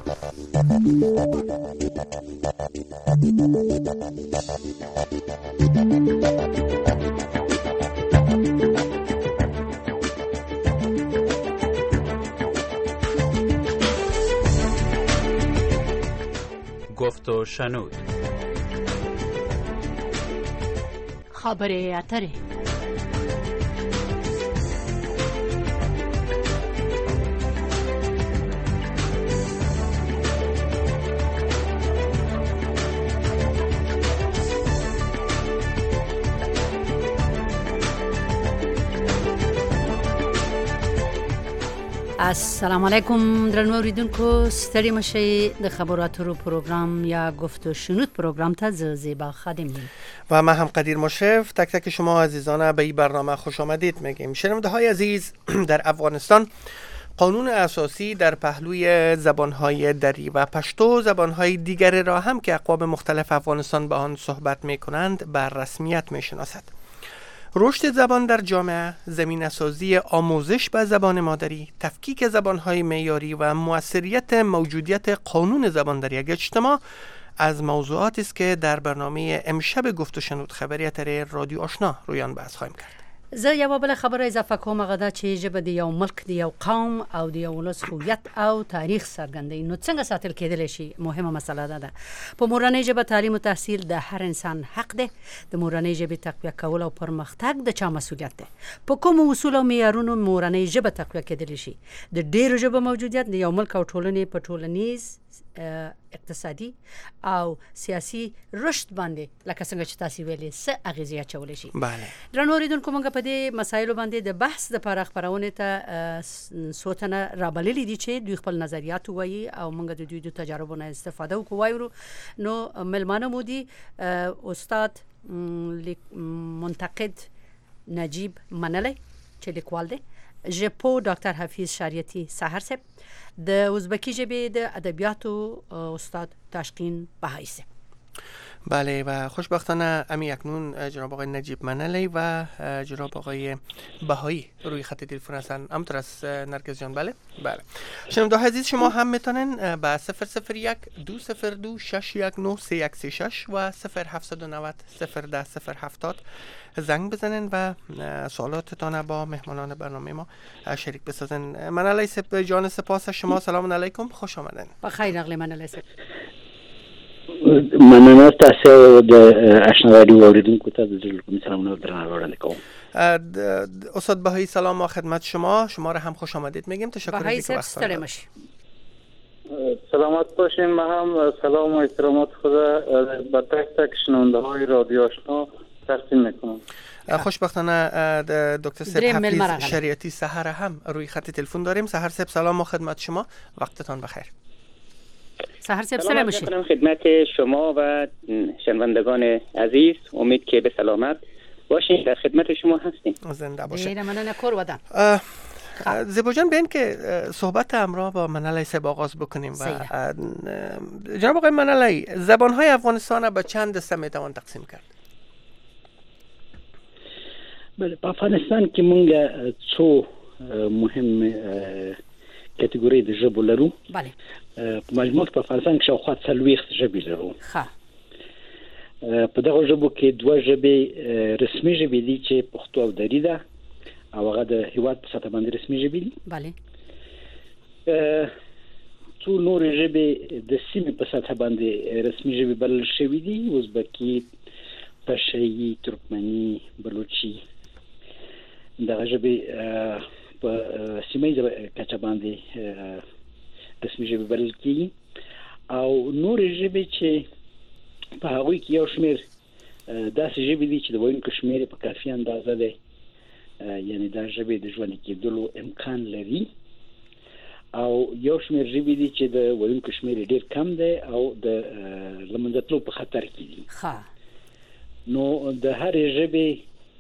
گفت و شنود. خبر اتره. السلام علیکم درنو اوریدونکو، ستړي مشئ. د خبرو اترو پروگرام یا گفت و شنود پروگرام تا زیبا خادم یم و من هم قدیر مشرف. تک تک شما عزیزان به این برنامه خوش آمدید میگیم. شنونده های عزیز، در افغانستان قانون اساسی در پهلوی زبانهای دری و پشتو، زبانهای دیگر را هم که اقوام مختلف افغانستان به آن صحبت میکنند بر رسمیت میشناسد. رشد زبان در جامعه، زمینه‌سازی آموزش به زبان مادری، تفکیک زبانهای معیاری و موثریت موجودیت قانون زبان در یک اجتماع از موضوعاتی است که در برنامه امشب گفت و شنود خبری اتر رادیو آشنا روی آن بحث خواهیم کرد. زه یو بل خبره اضافه کوم، هغه دا چې ژبه د یو ملک، د یو قوم او د یو ولس هویت او تاریخ څرګندوي. نو څنګه ساتل کېدلی شي؟ مهمه مسله ده. په مورنۍ ژبه تعلیم او تحصیل د هر انسان حق دی. د مورنۍ ژبې تقویه کول او پرمختګ د چا مسؤلیت دی؟ په کوم اصول او معیارونو مورنۍ ژبه تقویه کېدلی شي؟ د ډېرو ژبو موجودیت د یو ملک او ټولنې په ټولنیز، اقتصادي او سیاسي رشد باندې لکه څنګه چې تاسو ویلي څه اغیزه اچولی شي. بله. درنو اوریدونکو، موږ په دې مسایلو باندې د بحث لپاره خبرونه ته څو تنه رابللي دي چې دوی خپل نظریات وایي او موږ د دوی د تجربو نه استفاده وکړو. نو ملمانه مو دي استاد منتقد نجیب منلی چې لیکوال دی، ژبپوه ډاکټر حفیظ شریعتی سحر صاحب، د ازبکی ژبې د ادبیاتو استاد تاشقین بهایی صاحب. بله، و خوشبختانه امی اکنون جناب آقای نجیب منلی و جناب آقای بهایی روی خط تلفن هستن. همونطور از نرگس جان. بله بله. شنونده عزیز، شما هم میتونین به 001 202 619 3136 و 0790 010 070 زنگ بزنین و سوالاتتان با مهمانان برنامه ما شریک بسازین. منلی صاحب جان، سپاس شما. سلام علیکم، خوش آمدین. بخیر راغلی منلی صاحب. مننه تاسو د آشنا رادیو اوریدونکو ته د زړه کوم سلامونه درنه کوم. استاد بهایی سلام و خدمت شما. شما را هم خوش آمدید میگیم. تشکر از اینکه وقت دادید. سلامت باشین. ما هم سلام و احترامات خود به تک تک شنونده های رادیو آشنا تقدیم میکنم. خوشبختانه دکتر صاحب حفیظ شریعتی سحر هم روی خط تلفن داریم. سحر صاحب سلام و خدمت شما. وقتتان بخیر. سحر صاحب سلام باشید. خدمت شما و شنوندگان عزیز، امید که به سلامت باشین. در خدمت شما هستیم. زنده باشین. مننه کور ودان. زیبا جان، بیاین که صحبت همراه با منلی صاحب آغاز بکنیم. و جناب آقای منلی، زبان‌های افغانستان به چند دسته میتوان تقسیم کرد؟ بله، په افغانستان کې مونږ څو مهم کټګوري د ژبو لرو. بله. په مجموع په افغانستان کې شاوخوا 40 ژبې لرو. ښه. په دغه ژبو کې دوه ژبې رسمي ژبې دي چې پښتو او دری ده، او هغه د هیواد په سطح باندې رسمي ژبې دي. بله. څو نورې ژبې د سیمې په سطح باندې رسمي ژبې بلل شوي دي: ازبکي، پشه‌ای، ترکمني، بلوچي. دغه ژبې په سیمه کچه باندې رسمي ژبې بلل کېږي، او نورې ژبې چې په هغوی کې یو شمېر داسې ژبې دي چې د ویونکو شمېر په کافي اندازه دی، یعنی دا ژبې د ژوندي کېدلو امکان لري، او یو شمېر ژبې دي چې د ویونکو شمېر ډېر کم دی او د له منځه تلو په خطر کې دي. نو د هرې ژبې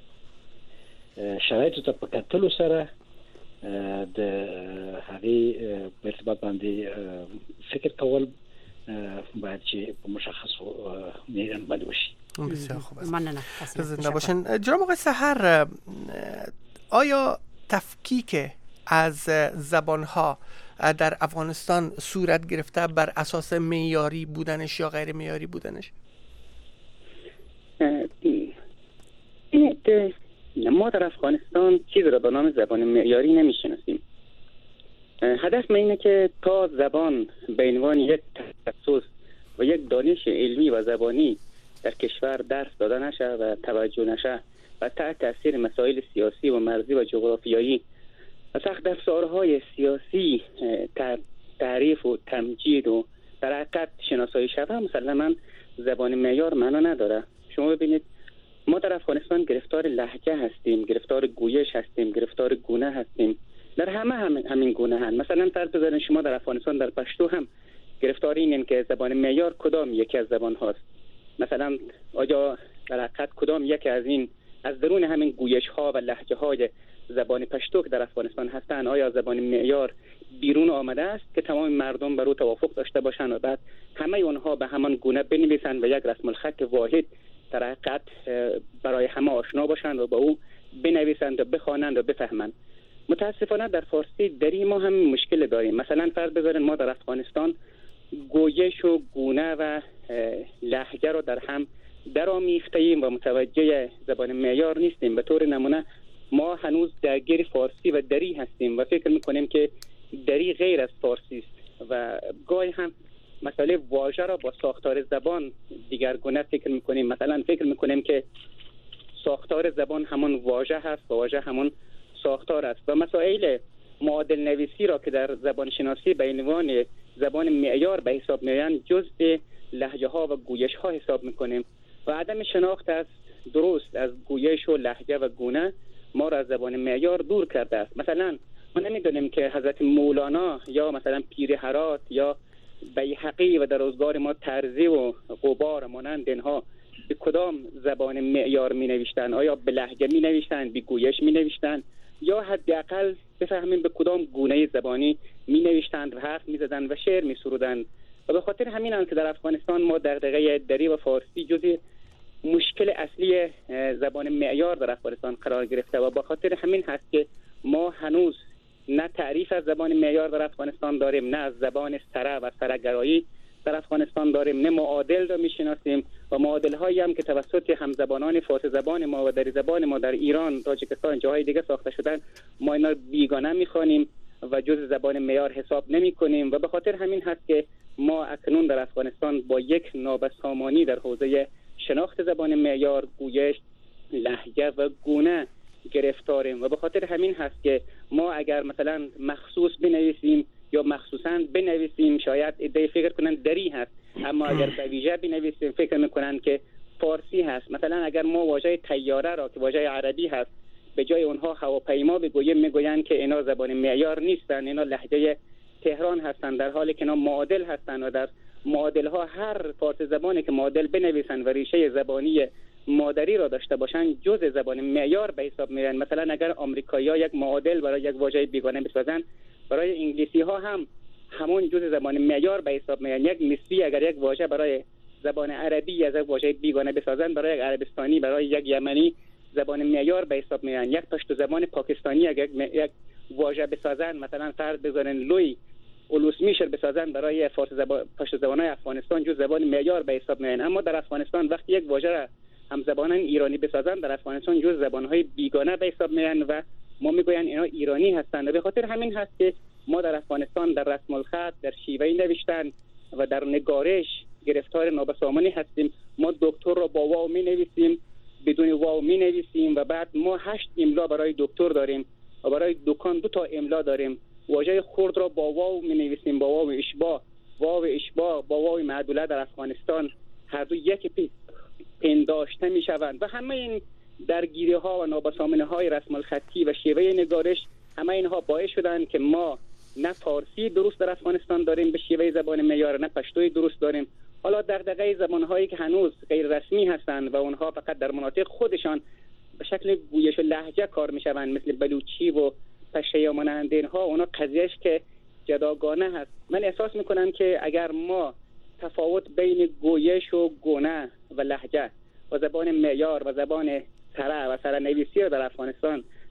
شرایطو ته په کتلو سره د هغې په ارتباط باندې فکر کول باید چې په مشخصو معیارونو باندې وشي. بسیار خوب است. مننه. زنده باشین. جناب آقای سحر، آیا تفکیک از زبانها در افغانستان صورت گرفته بر اساس معیاری بودنش یا غیر معیاری بودنش؟ ما در افغانستان چیزی را به نام زبان معیاری نمیشناسیم. هدف من اینه که تا زبان به عنوان یک تخصص و یک دانش علمی و زبانی در کشور درس داده نشه و توجه نشه و تحت تاثیر مسائل سیاسی و مرزی و جغرافیایی و سخت افزارهای سیاسی تعریف و تمجید و در حقیقت شناسایی شده، مسلما زبان معیار معنا نداره. شما ببینید ما در افغانستان گرفتار لهجه هستیم، گرفتار گویش هستیم، گرفتار گونه هستیم. در همین گونه هستیم. مثلا فرض بذارین شما در افغانستان در پشتو هم گرفتار اینن که زبان معیار کدام یکی از زبان هاست. مثلا آیا در حقیقت کدام یکی از این از درون همین گویش ها و لهجه های زبان پشتو که در افغانستان هستند، آیا زبان معیار بیرون آمده است که تمام مردم بر او توافق داشته باشند و بعد همه اونها به همان گونه بنویسند و یک رسم الخط واحد در حقیقت برای همه آشنا باشند و با او بنویسند و بخوانند و بفهمند؟ متاسفانه در فارسی دری ما هم مشکل داریم. مثلا فرض بذارین ما در افغانستان گویش و گونه و لهجه رو در هم درآمیخته‌ایم و متوجه زبان معیار نیستیم. به طور نمونه ما هنوز درگیر فارسی و دری هستیم و فکر میکنیم که دری غیر از فارسی است و گاهی هم مسئله واژه را با ساختار زبان دیگرگونه فکر میکنیم. مثلا فکر میکنیم که ساختار زبان همون واژه هست و واژه همون ساختار است و مسائل معادل نویسی را که در زبان شناسی به عنوان زبان معیار به حساب میآیند جزء لهجه ها و گویش ها حساب میکنیم و عدم شناخت از درست از گویش و لهجه و گونه ما را از زبان معیار دور کرده است. مثلا ما نمیدونیم که حضرت مولانا یا مثلا پیر هرات یا بیهقی و در روزگار ما ترزی و غبار مانند اینها به کدام زبان معیار می نوشتن؟ آیا به لهجه می نوشتن، به گویش می نوشتن، یا حداقل بفهمیم به کدام گونه زبانی می نوشتند و حرف می زدند و شعر می سرودند؟ و به خاطر همین است که در افغانستان ما دغدغه دری و فارسی جزء مشکل اصلی زبان معیار در افغانستان قرار گرفته و به خاطر همین هست که ما هنوز نه تعریف از زبان معیار در افغانستان داریم، نه از زبان سره و سره‌گرایی در افغانستان داریم، نه معادل را میشناسیم و معادل هایی هم که توسط همزبانان فارسی زبان ما و دری زبان ما در ایران، تاجیکستان، جاهای دیگه ساخته شدن، ما اینا بیگانه میخوانیم و جز زبان معیار حساب نمی کنیم و به خاطر همین هست که ما اکنون در افغانستان با یک نابسامانی در حوزه شناخت زبان معیار، گویش، لهجه و گونه گرفتاریم و به خاطر همین هست که ما اگر مثلا مخصوص بنویسیم یا مخصوصاً بنویسیم شاید ایده فکر کنن دری هست، اما اگر به ویژه بنویسیم فکر میکنن که فارسی هست. مثلا اگر ما واژه طیاره را که واژه عربی هست به جای اونها هواپیما بگوییم میگویند که اینا زبان معیار نیستن، اینا لهجه تهران هستن، در حالی که اینا معادل هستن و در معادل ها هر فارسی زبانی که معادل بنویسن و ریشه زبانی مادری را داشته باشن جزء زبان معیار به حساب میرن. مثلا اگر آمریکایی‌ها یک معادل برای یک واژه بیگانه بسازن، برای انگلیسی ها هم همون جزء زبان معیار به حساب میرن. یک مصری اگر یک واژه برای زبان عربی از یک واژه بیگانه بسازن، برای یک عربستانی، برای یک یمنی زبان معیار به حساب میرن. یک پشتو زبان پاکستانی اگر یک واژه بسازن، مثلا فرض بذارن لوی اولوس میشر بسازن، برای فارسی زبان پشتو زبان‌های افغانستان جزء زبان معیار به حساب میرن. اما در افغانستان وقتی یک واژه را هم زبانان ایرانی بسازن، در افغانستان جزء زبان‌های بیگانه به حساب میرن و ما میگویند اینا ایرانی هستند. به خاطر همین هست که ما در افغانستان در رسم الخط، در شیوه نوشتن و در نگارش گرفتار نابسامانی هستیم. ما دکتر را با واو می نویسیم، بدون واو می نویسیم و بعد ما 8 املا برای دکتر داریم و برای دکان 2 تا املا داریم. واژه خرد را با واو می نویسیم، با واو اشباع. واو اشباع با واو معدوله در افغانستان هر دو یک پنداشته می شوند و همه این درگیری ها و نابسامانی های رسم الخطی و شیوه نگارش، همه اینها باعث شدن که ما نه فارسی درست در افغانستان داریم به شیوه زبان معیار، نه پشتوی درست داریم. حالا دغدغه زبان هایی که هنوز غیر رسمی هستند و اونها فقط در مناطق خودشان به شکل گویش و لهجه کار می شوند، مثل بلوچی و پشه یا مانند اینها، اونا قضیهش که جداگانه هست. من احساس می کنم که اگر ما تفاوت بین گویش و گونه و لهجه و زبان معیار و زبان سره و سره‌نویسی رو در افغانستان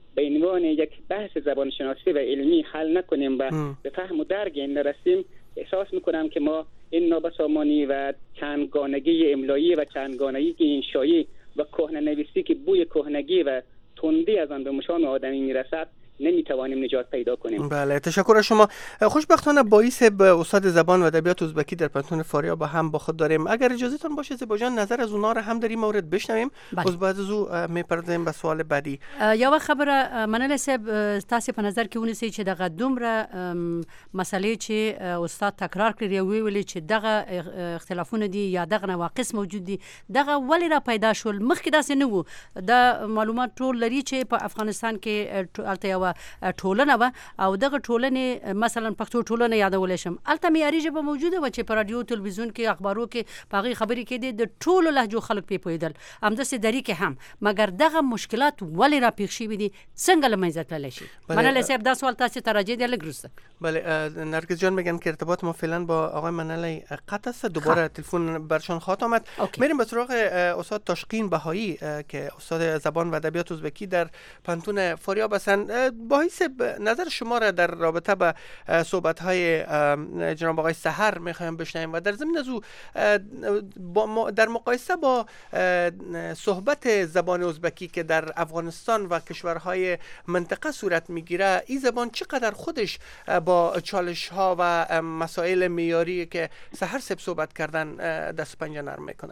به عنوان یک بحث زبان شناسی و علمی حل نکنیم و به فهم و درک این نرسیم، احساس میکنم که ما این نابسامانی و چندگانگی املایی و چندگانگی انشایی و کهنه‌نویسی که بوی کهنگی و تندی از آن به مشام آدمی میرسد نمیتوانیم نجات پیدا کنیم. بله، تشکر از شما. خوشبختانه باعث به استاد زبان و ادبیات ازبکی در پانتون فاریاب هم با خود داریم. اگر اجازهتون باشه زیبا نظر از اونا رو هم در این مورد بشنویم. باز بعد از او میپردازیم به سوال بعدی. یو خبره منل صاحب تاسو په نظر کې ونیسئ چې دغه دومره مسلې چې استاد تکرار کړی ویلي چې دغه اختلافونه دي یا دغه نواقص موجود دي، دغه ولې را پیدا شول؟ مخکې داسې نه وو. دا معلومات ټول لري چې په افغانستان کې الته ټولنه و او دغه ټولنه مثلا پښتو ټولنه یادول شم، الته معیاري ژبه موجوده و چې په رادیو تلویزیون کې اخبارو کې پاغي خبرې کېدې د ټولو لهجو خلک په پویدل همداسې دری کې هم، مګر دغه مشکلات ولې را پیښ شوي دي، څنګه له منځه تللی شي؟ منل صاحب دا سوال تاسو ته راځي د لګرسته. بله، نرگس جان میگن که ارتباط ما فعلا با آقای منل قطع است. دوباره تلفن برشان خواهد آمد. میریم به سراغ استاد تاشقین بهایی که استاد زبان و ادبیات ازبکی در پانتون فاریاب هستند. باعث نظر شما را در رابطه با صحبت‌های جناب آقای سحر می‌خوایم بشنویم و در ضمن از او در مقایسه با صحبت زبان ازبکی که در افغانستان و کشورهای منطقه صورت می‌گیره، این زبان چقدر خودش با چالش‌ها و مسائل معیاری که سحر صاحب صحبت کردن دست پنجه نرم میکنه؟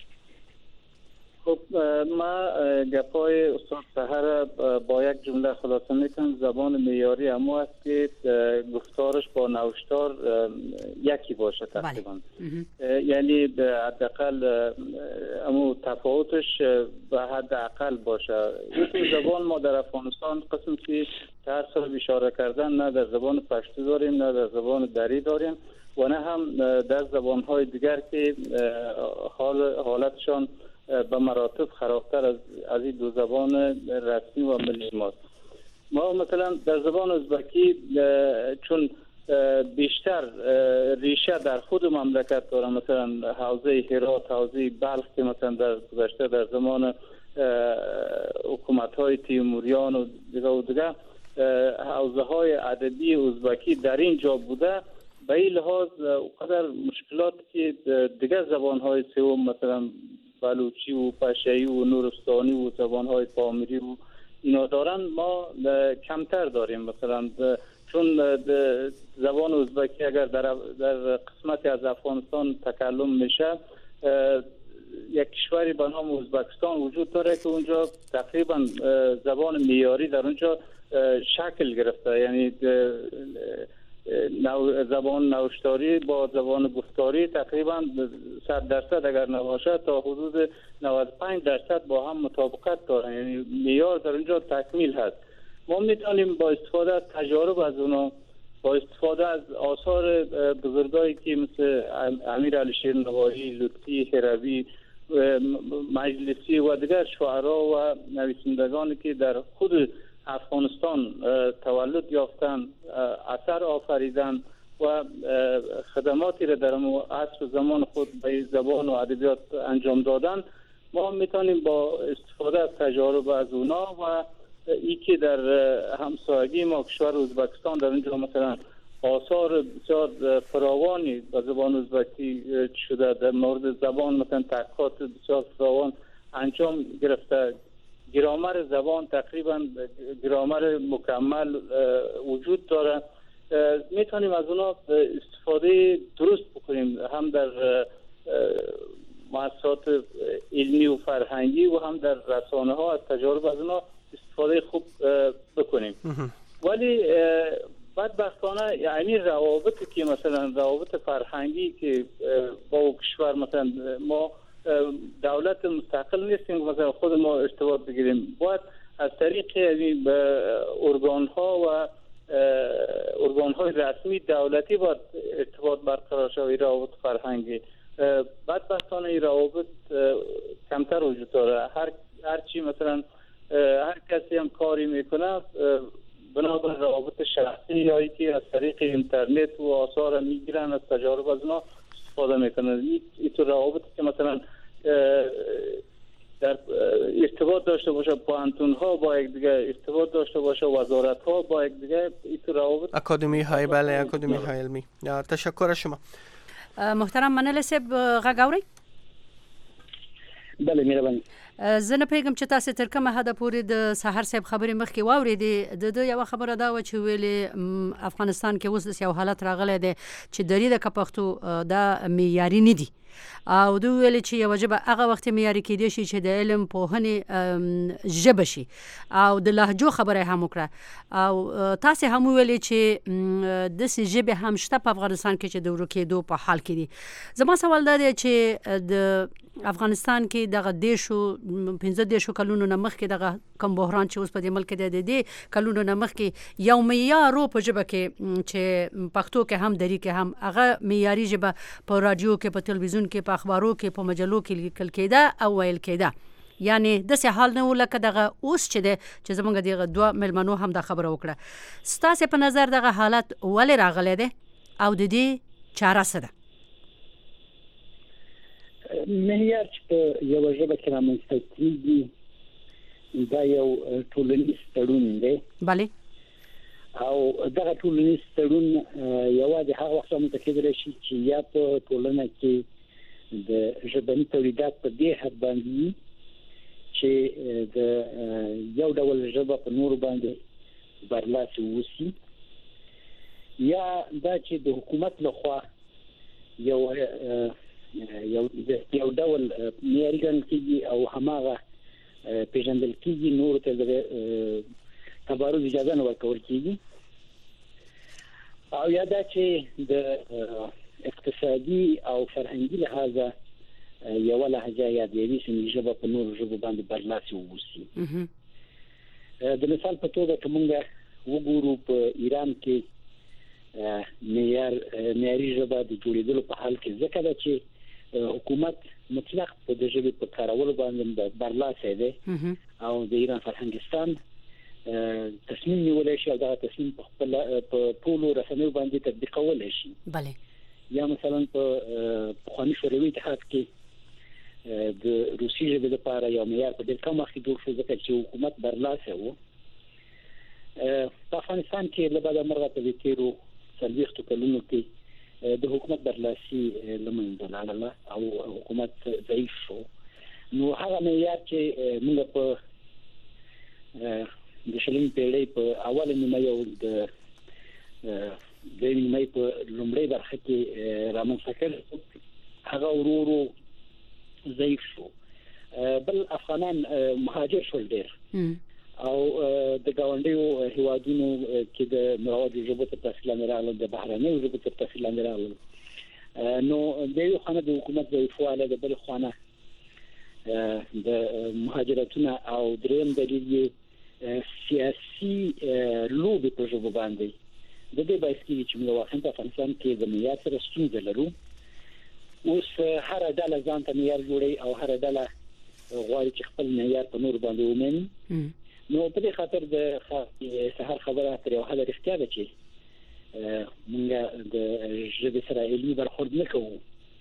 خب ما گپای استاد سحر با یک جمله خلاصه میکنم. زبان معیاری اما است که گفتارش با نوشتار یکی باشه تقریبا. یعنی حداقل اما تفاوتش به حداقل باشه. این زبان ما در افغانستان قسم که هر سال اشاره کردن نه در زبان پشتو داریم نه در زبان دری داریم و نه هم در زبان‌های دیگر که حالتشان به مراتب خرابتر از این دو زبان رسمی و ملی ماست. ما مثلا در زبان ازبکی چون بیشتر ریشه در خود مملکت داره، مثلا حوزه هرات، حوزه بلخ که مثلا در گذشته در زمان حکومت‌های تیموریان و دیگه حوزه های ادبی ازبکی در اینجا بوده، به این لحاظ اونقدر مشکلات که دیگر زبان‌های سوم مثلا بلوچی و پشه‌ای و نورستانی و زبان‌های پامیری و اینا دارن ما کمتر داریم. مثلا چون زبان ازبکی اگر در قسمتی از افغانستان تکلم میشه، یک کشوری به نام ازبکستان وجود داره که اونجا تقریبا زبان معیاری در اونجا شکل گرفته، یعنی زبان نوشتاری با زبان گفتاری تقریبا 100% اگر نباشه تا حدود 95% با هم مطابقت دارن، یعنی معیار در اونجا تکمیل هست. ما میتونیم با استفاده از تجارب از اونا، با استفاده از آثار بزرگایی که مثل امیر علی شیرنواحی، لطفی هروی، مجلسی و دیگر شاعرها و نویسندگانی که در خود افغانستان تولد یافتن، اثر آفریدن و خدماتی را در عصر زمان خود به زبان و ادبیات انجام دادن، ما میتونیم با استفاده از تجارب از اونا و ای که در همسایگی ما کشور ازبکستان در اینجا مثلا آثار بسیار فراوانی به زبان ازبکی شده، در مورد زبان مثلا تحقیقات بسیار فراوان انجام گرفته، گرامر زبان تقریبا گرامر مکمل وجود داره، میتونیم از اونا استفاده درست بکنیم، هم در مؤسسات علمی و فرهنگی و هم در رسانه ها از تجارب از اونا استفاده خوب بکنیم. ولی بدبختانه یعنی روابطی که مثلا روابط فرهنگی که با کشور، مثلا ما دولت مستقل نیستیم مثلا خود ما ارتباط بگیریم، باید از طریق ارگان ها و ارگان های رسمی دولتی باید ارتباط برقرار شود. روابط فرهنگی بدبختانه این روابط کمتر وجود داره. هر چی مثلا هر کسی هم کاری میکنه بنابرای روابط شخصی یا که از طریق اینترنت و آثار میگیرن، از تجارب از اونا استفاده میکنن. این تو روابطی که مثلا در ارتباط داشته باشه، پوهنتون ها با یکدیگه ارتباط داشته باشه، وزارت ها با یکدیگه، این روابط اکادمی های بله اکادمی های علمی. تشکر از شما محترم منل صاحب. غاوري بله مهرباني. زه نه پیغام چې تاسو تر کومه حد پورې د سحر صاحب خبرې مخکې واورېدې. د یو خبره دا و چې ویلې افغانستان کې اوس د یو حالت راغلی دی چې دري د پښتو دا معیاري نه دي او دوی ویل چې یو ژبه هغه وخت معیاري کېدی شي چې د علم پوهنې ژبه شي او د لهجو خبره هم وکړه او تاسو هم ویل چې د سې ژبه هم شته په افغانستان کې چې د ورکېدو په حال کې دي. زما سوال دا دی چې د افغانستان کې دغه دیشو 15 کلونو نه مخکې دغه کوم بحران چې اوس په دې ملک دی د دې کلونو نه مخکې یو معیار په ژبه کې چې پښتو کې هم دري کې هم هغه معیاري ژبه په رادیو کې په تلویزیون کې په اخبارو کې په مجلو کې لیکل کېده او ویل کېده. یعنی د څه حال نه ولکه دغه اوس چې ده چې زمونږ دغه دوه ملمنو هم د خبره وکړه. ستاسو په نظر دغه حالت ولې راغلی دی او د دې چاره څه ده؟ معیار چې په یو ژبه کې رامنځته کېږي دا یو ټولنیز تړون دی. بله. او دغه ټولنیز تړون یوازې هغه وخت رامنځته کېدلی شي چې یا په ټولنه کې د ژبني تولیدات په دې حد باندې چې د یو ډول ژبه په نور باندې برلاسي وسی، یا دا چې د حکومت لخوا یو ډول معیاري ګڼل کېږي او هماغه پیژندل کېږي، نور ته د تبارز اجازه نه ورکول کېږي، او یا دا چې د اقتصادي او فرهنګي لحاظه یو لهجه یا د یوې سیمې ژبه په نورو ژبو باندې برلاسي ووسي. د مثال په توګه که موږ وګورو په ایران کې معیاري ژبه د جوړېدلو په حال کې ځکه ده چې حکومت مطلق په د ژبې په کارولو باندې برلاسي دی او د ایران فرهنګستان تصمیم نیولی شي او دغه تصمیم په خپل په ټولو رسنیو باندې تطبیقولی شي. بله. یا مثلا په پخواني شوروي اتحاد کې د روسي ژبې لپاره یو معیار په ډېر کم وخت کې جوړ شو ځکه چې حکومت برلاسي و. په افغانستان کې له بده مرغه په دې تېرو 40 کلونو کې د حکومت برلاسي له منځه لاړله او حکومت ضعیف شو. نو هغه معیار چې موږ په د شلمې پیړۍ په اوله نیمه او د نیمه په لومړۍ برخه کې رامنځته کړل، هغه ورو ضعیف شو. بل افغانان مهاجر شول ډېر او د ګاونډیو هیوادونو کې د مروادو ژبو ته تحصیل راغلل، د بهرنیو ژبو ته تحصیل راغلل. نو د یو خانه د حکومت ضعیفوالی، د بل خانه د مهاجرتونه، او دریم دلیل سیاسي لوبې په ژبو باندې د دې باعث کېږي چې موږ واقعا په افغانستان کې د معیار سره ستونزه لرو. اوس هر ډله ځان ته معیار جوړوي او هر ډله غواړي چې خپل معیار په نور باندې ومني. نو په دې خاطر د سحر خبره تر یو حده رښتیا ده چې موږ د ژبې سره علمي برخورد نه کوو.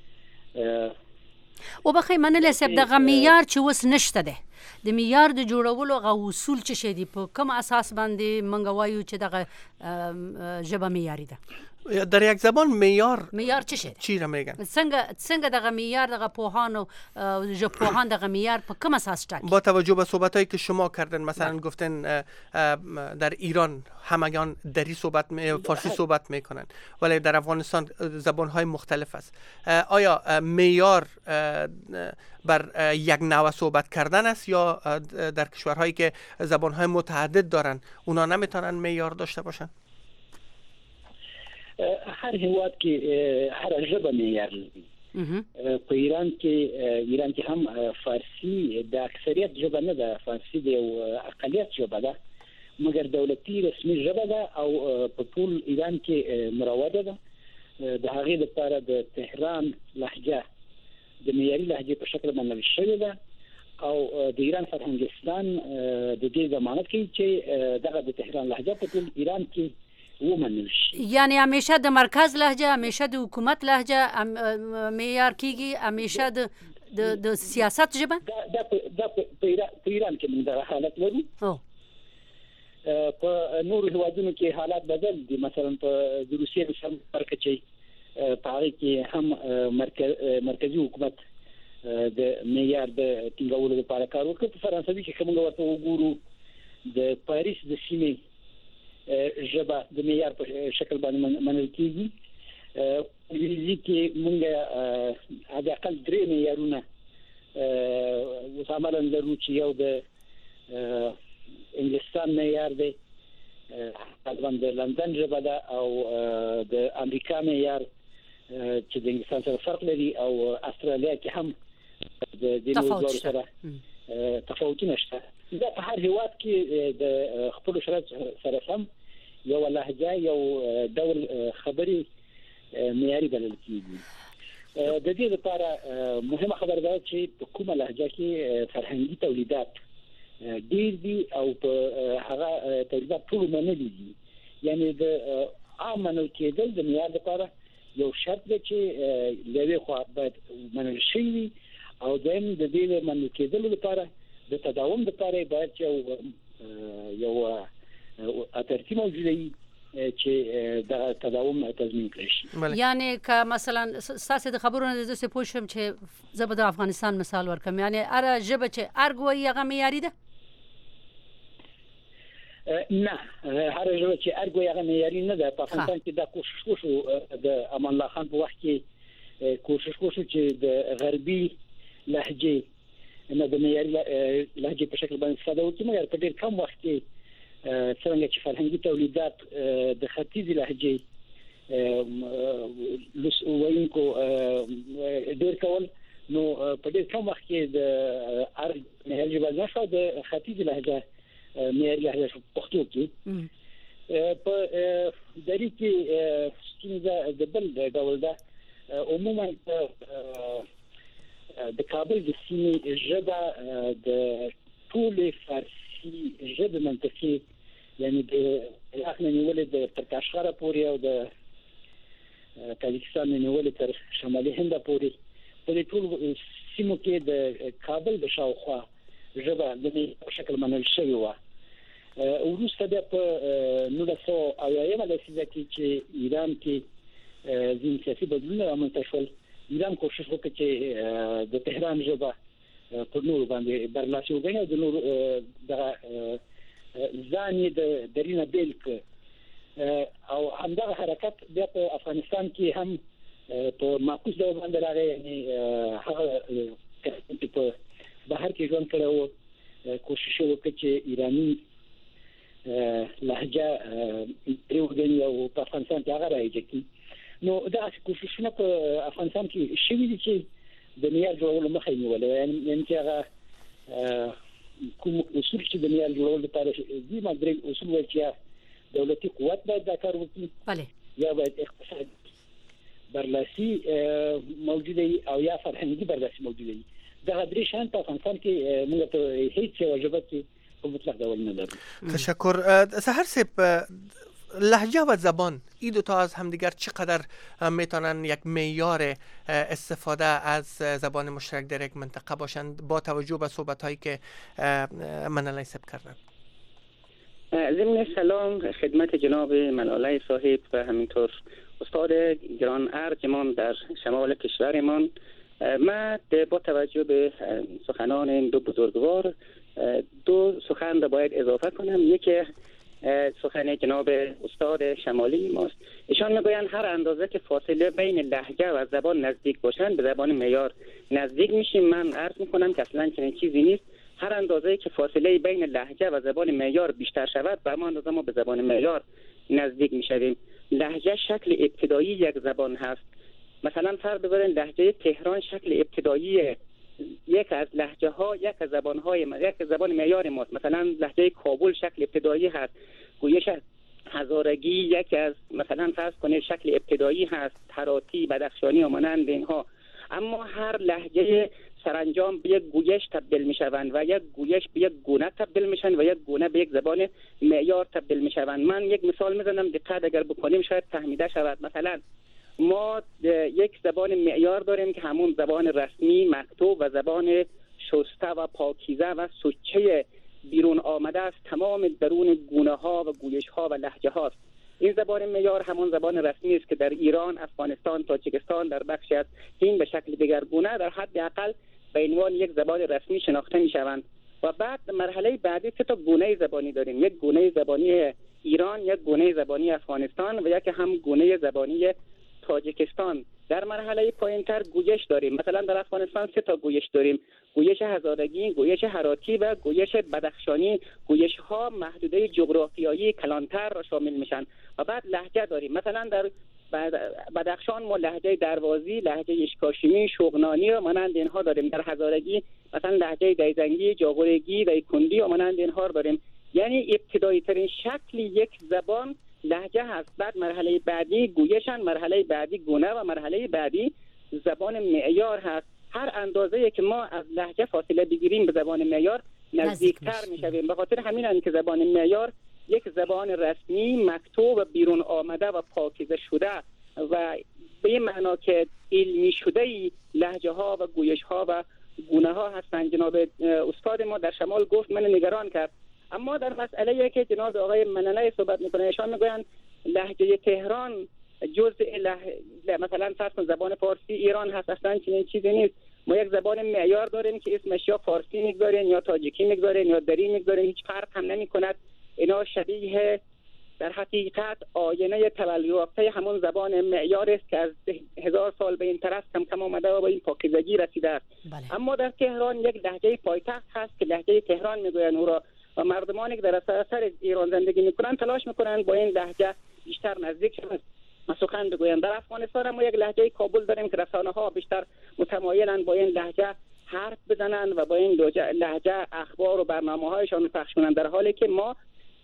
او بخې منل صاحب دغه معیار چې اوس نشته ده، د معیار د جوړولو غو اصول څه شي دي؟ په کوم اساس باندې موږ وایو چې دغه ژبه معیاري ده؟ در یک زبان معیار چی شده؟ چی را میگن؟ څنګه دغه معیار دغه پوهان او ژبپوهان دغه معیار په کوم اساس ټاکي؟ با توجه به صحبتایی که شما کردن، مثلا گفتن در ایران همگان دری فارسی صحبت میکنن ولی در افغانستان زبانهای مختلف است. آیا معیار بر یک نوع صحبت کردن است یا در کشورهایی که زبانهای متعدد دارن اونا نمیتونن معیار داشته باشن؟ هر هیواد کې هر ژبه معیار لري. په ایران کې هم فارسی د اکثریت ژبه نه ده، فارسی د اقلیت ژبه ده، مګر دولتي رسمي ژبه ده او په ټول ایران کې مروجه ده. د هغې لپاره د تهران لهجه د معیاري لهجې په شکل منل شوې ده او د ایران فرهنګستان د دې ضمانت کوي چې دغه د تهران لهجه په ټول ایران کې ومنل شي. یعنی همیشه د مرکز لهجه، همیشه د حکومت لهجه معیار کیږي، همیشه د د سیاست ژبه په ایران کې موږ د حالت لرو. په نورو هیوادونو کې حالات بدل دي. مثلا په روسیې مثال مرکزي په هغه کې هم مرکزی حکومت د معیار د ټینګولو لپاره کار وکړ. په فرانسوي کې کومه ورته وګورو د پاریس د سیمې ژبه د معیار په شکل باندې منل کیږي. انګلیزي کې موږ هغه اقل درې معیارونه وسامل لرو چې یو د انګلستان معیار دی، طبعا د لندن ژبه ده، او د امریکا معیار چې د انګلستان سره فرق لري، او استرالیا کې هم د نورو سره تفاوتونه شته. دا په هر هیواد کې د خپل شرایط سره سم یو لهجه یو ډول خبري معیاري بلل کیږي. د دې لپاره مهمه خبره ده چې په کومه لهجه کې فرهنګي تولیدات ډیر دي او په هغه تولیدات ټول منلي دي. یعنی د عام منل کېدل د معیار لپاره یو شرط دی چې لوي خو باید منل شي، او دیم د دې منل کېدل لپاره د تداوم لپاره باید یو ترتیب موجود وي چې دا تداوم تضمین کړي شي. یعنی که مثلا ساسه د خبرونو د څه پوښم چې زبر د افغانستان مثال ورکم، یعنی اره ژبه چې ارګوي هغه معیاري ده؟ نه، هر ژبه چې ارګوي هغه معیاري نه ده. په افغانستان کې دا کوشش وشو د امان الله خان په وخت کې کوشش وشو چې د غربي لهجه نه د معیاري لهجه په شکل باندې استفاده وکړي، مګر په ډېر کم وخت کې څنګه چې فرهنګي تولیدات د ختیځي لهجې وینکو ډېر کول، نو په ډېر کم وخت کې د معیاري ژبه نشو د ختیځي لهجه معیاري لهجه پښتو کې په دری کې څنګه د بل ډول ده. عموما د کابل د سیمې ژبه د ټول فارسي ژبه منطقي، یعنی د عراق نه نیولې د ترکاشغره پورې او د تاجکستان نه نیولې تر شمالي هند پورې په ټول سیمو کې د کابل د شاوخوا ژبه د شکل منل شوی و. وروسته د په 1980 لسیزه کې چې ایران کې ځینې سیاسي بدلونونه رامنځته شول، ایران کوشش وکړ چې د تهران ژبه په نور باندې برلاسي وګڼي او د نور د ځاني د درینه بیلک، او همدغه حرکت بیا په افغانستان کې هم په معکوس ډول باندې راغی. یعنی هغه په بهر کې ژوند کړو، کوشش وکړ چې ایرانی لهجه پرېږدي او په افغانستان کې هغه راځي. نو دا کوششونه په افغانستان کې شوي دي چې د معیار جوړولو مخه نیولې، یعنی چې هغه کوم اصول چې د معیار جوړولو لپاره دي، مدرک اصول وایي چې دولتي قوت باید دا کار وکړي، بله، یا باید اقتصاد برلاسي موجوده وي او یا فرهنګي برلاسي موجوده وي. دا درې شان په افغانستان کې موږ ته هیڅ یو ژبه کې په مطلق ډول نه لرو. تشکر. سحر صاحب، لهجه و زبان این دو تا از همدیگر چقدر میتونن یک معیار استفاده از زبان مشترک در یک منطقه باشند با توجه به صحبت هایی که منالی صاحب کردن؟ ضمن سلام خدمت جناب منالی صاحب و همینطور استاد گران ارجمان در شمال کشورمان، من با توجه به سخنان این دو بزرگوار دو سخن را باید اضافه کنم. یکی سخن جناب استاد شمالی ماست. ایشان میگویند هر اندازه که فاصله بین لهجه و زبان نزدیک باشند به زبان معیار نزدیک میشیم. من عرض میکنم که اصلا چنین چیزی نیست. هر اندازه که فاصله بین لهجه و زبان معیار بیشتر شود به همان اندازه ما به زبان معیار نزدیک میشویم. لهجه شکل ابتدایی یک زبان هست. مثلا فرض ببرید لهجه تهران شکل ابتدایی یک از لهجه ها، یک از زبان های یک زبان معیار ماست. مثلا لهجه کابل شکل ابتدایی هست. گویش هزارگی یک از مثلا فرض کنید شکل ابتدایی هست، هراتی، بدخشانی و مانند اینها. اما هر لهجه سرانجام به یک گویش تبدیل میشوند و یک گویش به یک گونه تبدیل میشن و یک گونه به یک زبان معیار تبدیل میشوند. من یک مثال میزنم، دقت اگر بکنیم شاید فهمیده شود. مثلا ما یک زبان معیار داریم که همون زبان رسمی مکتوب و زبان شسته و پاکیزه و سوچه بیرون آمده از تمام درون گونه ها و گویش ها و لهجه هاست. این زبان معیار همون زبان رسمی است که در ایران، افغانستان، تاجیکستان، در بخشی از هند به شکل دیگرگونه در حد اقل به عنوان یک زبان رسمی شناخته می شوند. و بعد مرحله بعدی سه تا گونه زبانی داریم، یک گونه زبانی ایران، یک گونه زبانی افغانستان و یک هم گونه زبانی تاجیکستان. در مرحله پایین‌تر گویش داریم. مثلا در افغانستان سه تا گویش داریم: گویش هزارگی، گویش هراتی و گویش بدخشانی. گویش ها محدوده جغرافیایی کلانتر را شامل میشن. و بعد لهجه داریم. مثلا در بدخشان ما لهجه دروازی، لهجه اشکاشمی، شغنانی و مانند اینها داریم. در هزارگی مثلا لهجه دیزنگی، جاغورگی، دیکندی و مانند اینها داریم. یعنی ابتدایی ترین شکل یک زبان لهجه هست. بعد مرحله بعدی گویشن، مرحله بعدی گونه و مرحله بعدی زبان معیار هست. هر اندازه‌ای که ما از لهجه فاصله بگیریم به زبان معیار نزدیکتر میشویم. به خاطر همین است که زبان معیار یک زبان رسمی، مکتوب و بیرون آمده و پاکیزه شده و به این معنا که علمی شده لهجه ها و گویش ها و گونه ها هستند. جناب استاد ما در شمال گفت، من نگران کرد. اما در مسئله که جناب آقای مننه صحبت میکنه، ایشان میگویند لهجه تهران جزء مثلا فرض زبان فارسی ایران هست. اصلا چنین چیزی نیست. ما یک زبان معیار داریم که اسمش یا فارسی میگذارین یا تاجیکی میگذارین یا دری میگذارین، هیچ فرق هم نمیکند. اینا شبیه در حقیقت آینه تولد یافته همون زبان معیار است که از 1000 سال به این طرف کم کم آمده و به این پاکیزگی رسیده است. بله. اما در تهران یک لهجه پایتخت هست که لهجه تهران میگویند او را، و مردمانی که در سراسر ایران زندگی میکنن تلاش میکنن با این لهجه بیشتر نزدیک شدن و سخن بگویند. در افغانستان هم یک لهجه کابل داریم که رسانه ها بیشتر متمایلن با این لهجه حرف بزنن و با این لهجه اخبار و برنامه‌هایشان پخش کنن، در حالی که ما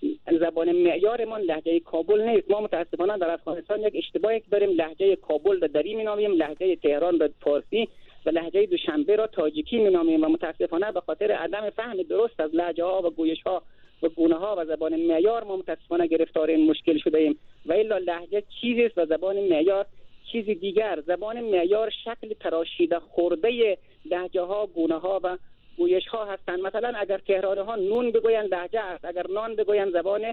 زبان معیارمان لهجه کابل نیست. ما متاسفانه در افغانستان یک اشتباهی داریم، لهجه کابل را دری می‌نامیم، لهجه تهران را فارسی و لهجه دوشنبه را تاجیکی می‌نامیم و متاسفانه به خاطر عدم فهم درست از لهجه‌ها و گویش‌ها و گونه‌ها و زبان معیار ما متاسفانه گرفتار این مشکل شده ایم. و الا لهجه چیزی است و زبان معیار چیز دیگر. زبان معیار شکل تراشیده خورده لهجه‌ها، گونه‌ها و گویش‌ها هستند. مثلا اگر تهرانی‌ها نون بگویند لهجه است، اگر نان بگویند زبان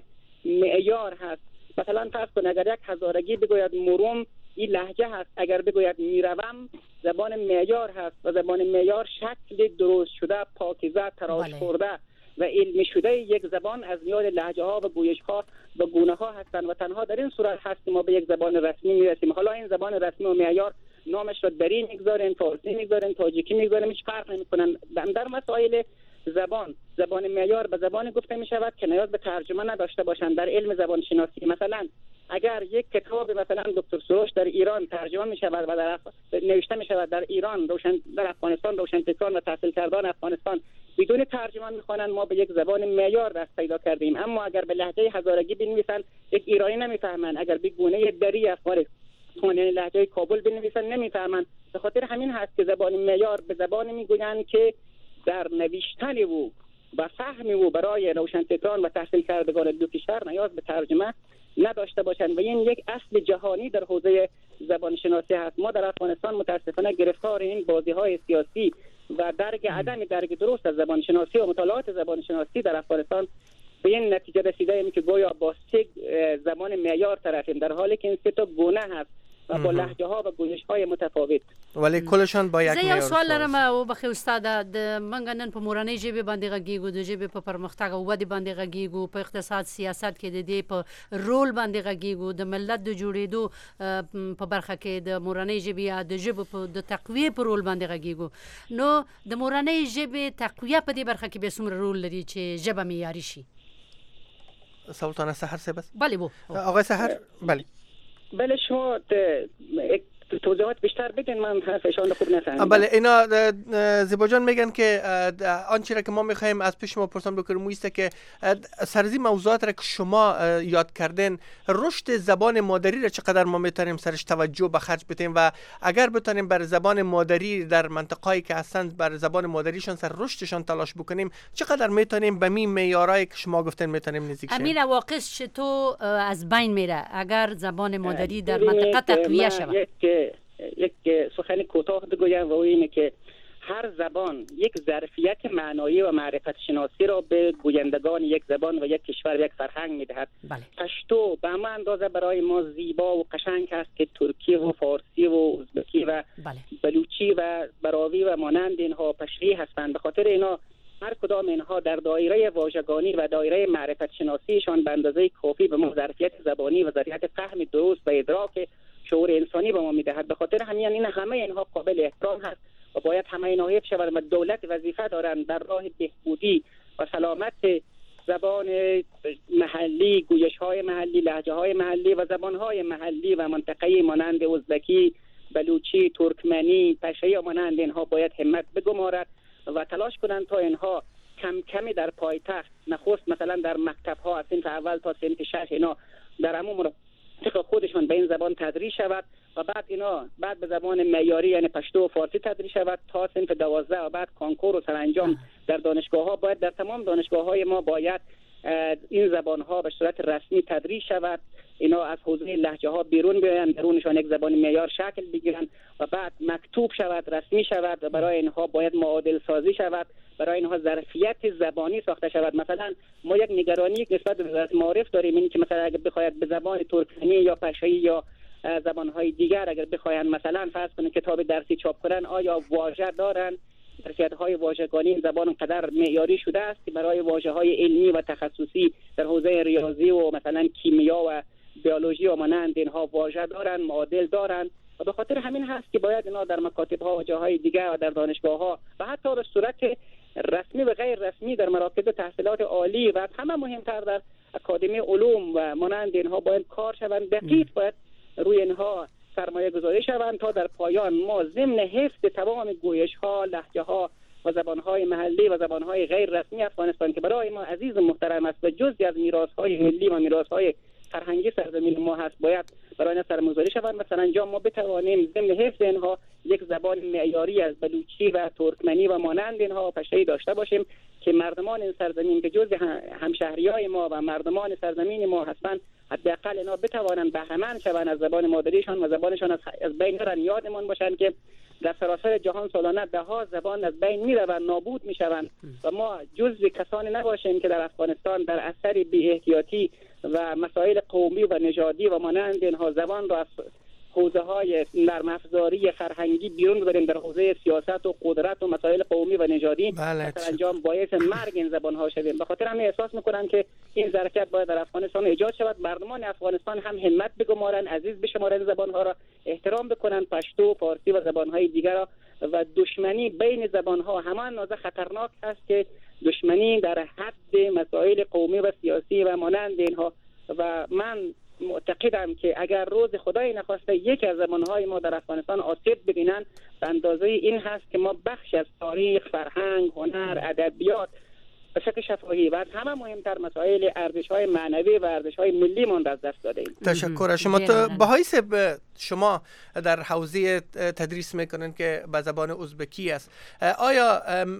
معیار هست. مثلا فرض کن اگر یک هزارگی بگوید مروم، این لهجه هست. اگر بگوید میروم، زبان معیار هست و زبان معیار شکل درست شده، پاکیزه، تراش خورده و علمی شده یک زبان از میان لهجه‌ها و گویش‌ها و گونه‌ها هستند و تنها در این صورت هست که ما به یک زبان رسمی میرسیم. حالا این زبان رسمی و معیار نامش را دری میگذارن، فارسی میگذارن، تاجیکی میگذارن، هیچ فرق نمیکنن. در مسائل زبان معیار به زبان گفته می شود که نیاز به ترجمه نداشته باشند. در علم زبان شناسی مثلا اگر یک کتاب مثلا دکتر سروش در ایران ترجمه می شود و در نوشته می شود در ایران، در افغانستان روشنفکران و تحصیل کردان افغانستان بدون ترجمه میخوانند، ما به یک زبان معیار دست پیدا کردیم. اما اگر به لهجه هزارگی بنویسند یک ایرانی نمیفهمند، اگر به گونه دری افغانستان یعنی لهجه کابل بنویسند نمیفهمند. به خاطر همین هست که زبان معیار به زبانی میگویند که در نوشتن او و فهم او برای روشنفکران و تحصیل کردگان دو کشور نیاز به ترجمه نداشته باشند و این یک اصل جهانی در حوزه زبان شناسی هست. ما در افغانستان متاسفانه گرفتار این بازی‌های سیاسی و عدم درک درست از زبان شناسی و مطالعات زبان شناسی در افغانستان به این نتیجه رسیده ایم که گویا با سه زبان معیار طرفیم، در حالی که این سه تا گونه هست و با لهجه ها و گویش های متفاوت، ولی کلشان با یک معیار. زه یو سوال لرم او بخې استاد، د منګ نن په مورنۍ ژبې باندې غږیږو، د ژبې په پرمختګ او ودې باندې غږیږو، په اقتصاد سیاست کې د دې په رول باندې غږیږو، د ملت د جوړېدو په برخه کې د مورنۍ ژبې یا د ژبې په د تقویې په رول باندې غږیږو. نو د مورنۍ ژبې تقویه په دې برخه کې به څومره رول لري چې ژبه معیاري شي؟ سلطانه سحر صاحب. بله بو آقای سحر. بله شما توضیحات بیشتر بدین، من حرفشان خوب نفهمیدم. بله، اینا زیبا جان میگن که آنچه را که ما میخوایم از پیش شما پرسان بکنیم است که سرزی موضوعات را که شما یاد کردین، رشد زبان مادری را چقدر ما میتونیم سرش توجه به خرج بدیم و اگر بتونیم بر زبان مادری در منطقه‌ای که هستند بر زبان مادریشان سر رشدشان تلاش بکنیم، چقدر میتونیم به می معیارایی که شما گفتین میتونیم نزدیک شیم؟ امیر، عواقبش چطور از بین میره اگر زبان مادری در منطقه تقویه شود؟ یک سخن کوتاه بگویم و اینه که هر زبان یک ظرفیت معنایی و معرفت شناسی را به گویندگان یک زبان و یک کشور و یک فرهنگ میدهد. بله. پشتو به همه اندازه برای ما زیبا و قشنگ است که ترکی و فارسی و ازبکی و بلوچی و براوی و مانند اینها پشری هستند. به خاطر اینا هر کدام اینها در دایره واژگانی و دایره معرفت شناسیشان به اندازه کافی به ما ظرفیت زبانی و ظرفیت فهم درست و ادراک شعور انسانی به ما میدهد. به خاطر همین همه اینها قابل احترام هست و باید همه اینها حفظ شود و دولت وظیفه دارند در راه بهبودی و سلامت زبان محلی، گویش‌های محلی، لهجه‌های محلی و زبان‌های محلی و منطقه‌ای مانند ازبکی، بلوچی، ترکمنی، پشتوی و مانند اینها باید همت بگمارد و تلاش کنند تا اینها کم کمی در پایتخت، نخست مثلا در مکتب‌ها از صنف اول تا صنف 6 اینا در عموم خودشان به این زبان تدریس شود و بعد به زبان معیاری یعنی پشتو و فارسی تدریس شود تا صنف 12 و بعد کانکور و سرانجام در دانشگاه‌ها باید در تمام دانشگاه‌های ما باید این زبان‌ها به صورت رسمی تدریس شود. اینا از حوزه لهجه‌ها بیرون بیاین، درونشان یک زبان معیار شکل بگیرن و بعد مکتوب شود، رسمی شود و برای اینها باید معادل سازی شود، برای اینها ظرفیت زبانی ساخته شود. مثلا ما یک نگرانی نسبت به معارف داریم، این که مثلا اگر بخواید به زبان ترکمنی یا پشتویی یا زبان‌های دیگر اگر بخواید مثلا فرض کنید کتاب درسی چاپ کنن، آیا واژه دارن؟ ظرفیت‌های واژگانی زبان انقدر معیاری شده است که برای واژه‌های علمی و تخصصی در حوزه ریاضی و مثلا کیمیا و بیولوژی و مانند اینها واژه دارن، معادل دارن و به خاطر همین هست که باید اینا در مکاتب‌ها و جاهای دیگر و در دانشگاه‌ها و حتی به صورت رسمی و غیر رسمی در مراکز تحصیلات عالی و همه مهمتر در اکادمی علوم و مانند اینها باید کار شوند. دقیق باید روی اینها سرمایه گذاری شوند تا در پایان ما ضمن حفظ تمام گویش‌ها، لهجه‌ها و زبان‌های محلی و زبان‌های غیر رسمی افغانستان که برای ما عزیز و محترم است و جزئی از میراث‌های ملی و میراث‌های فرهنگی سرزمین ما هست، باید برای این سرمایه‌گذاری شوند و سرانجام ما بتوانیم ضمن حفظ اینها یک زبان معیاری از بلوچی و ترکمنی و مانند اینها پشتویی داشته باشیم که مردمان این سرزمین که جزء همشهریای ما و مردمان سرزمین ما هستند حداقل اینا بتوانند بهره‌مند شوند از زبان مادریشان و زبانشان از بین نرن. یادمان باشند که در سراسر جهان سالانه ده‌ها زبان از بین میروند، نابود میشوند و ما جزء کسانی نباشیم که در افغانستان در اثر بی‌احتیاطی و مسائل قومی و نژادی و مانند اینها زبان را از حوزه‌های نرم افزاری فرهنگی بیرون ببریم در حوزه سیاست و قدرت و مسائل قومی و نژادی انجام باعث مرگ این زبان‌ها شویم. به خاطر همین احساس می‌کنم که این ظرفیت باید در افغانستان ایجاد شود. مردمان افغانستان هم همت بگمارن، عزیز بشمارن زبان‌ها را، احترام بکنن پشتو، فارسی و زبان‌های دیگر را و دشمنی بین زبان‌ها همان اندازه خطرناک است که دشمنی در حد مسائل قومی و سیاسی و مانند اینها. و من معتقدم که اگر روز خدای نخواسته یکی از زبان‌های ما در افغانستان آسیب ببینن به اندازه این هست که ما بخش از تاریخ، فرهنگ، هنر، ادبیات به شکل شفاهی و از همه مهمتر مسائل ارزش‌های معنوی و ارزش‌های ملی ما از دست دادیم. تشکر از شما. به حیث شما در حوزه تدریس میکنن که به زبان ازبکی است، آیا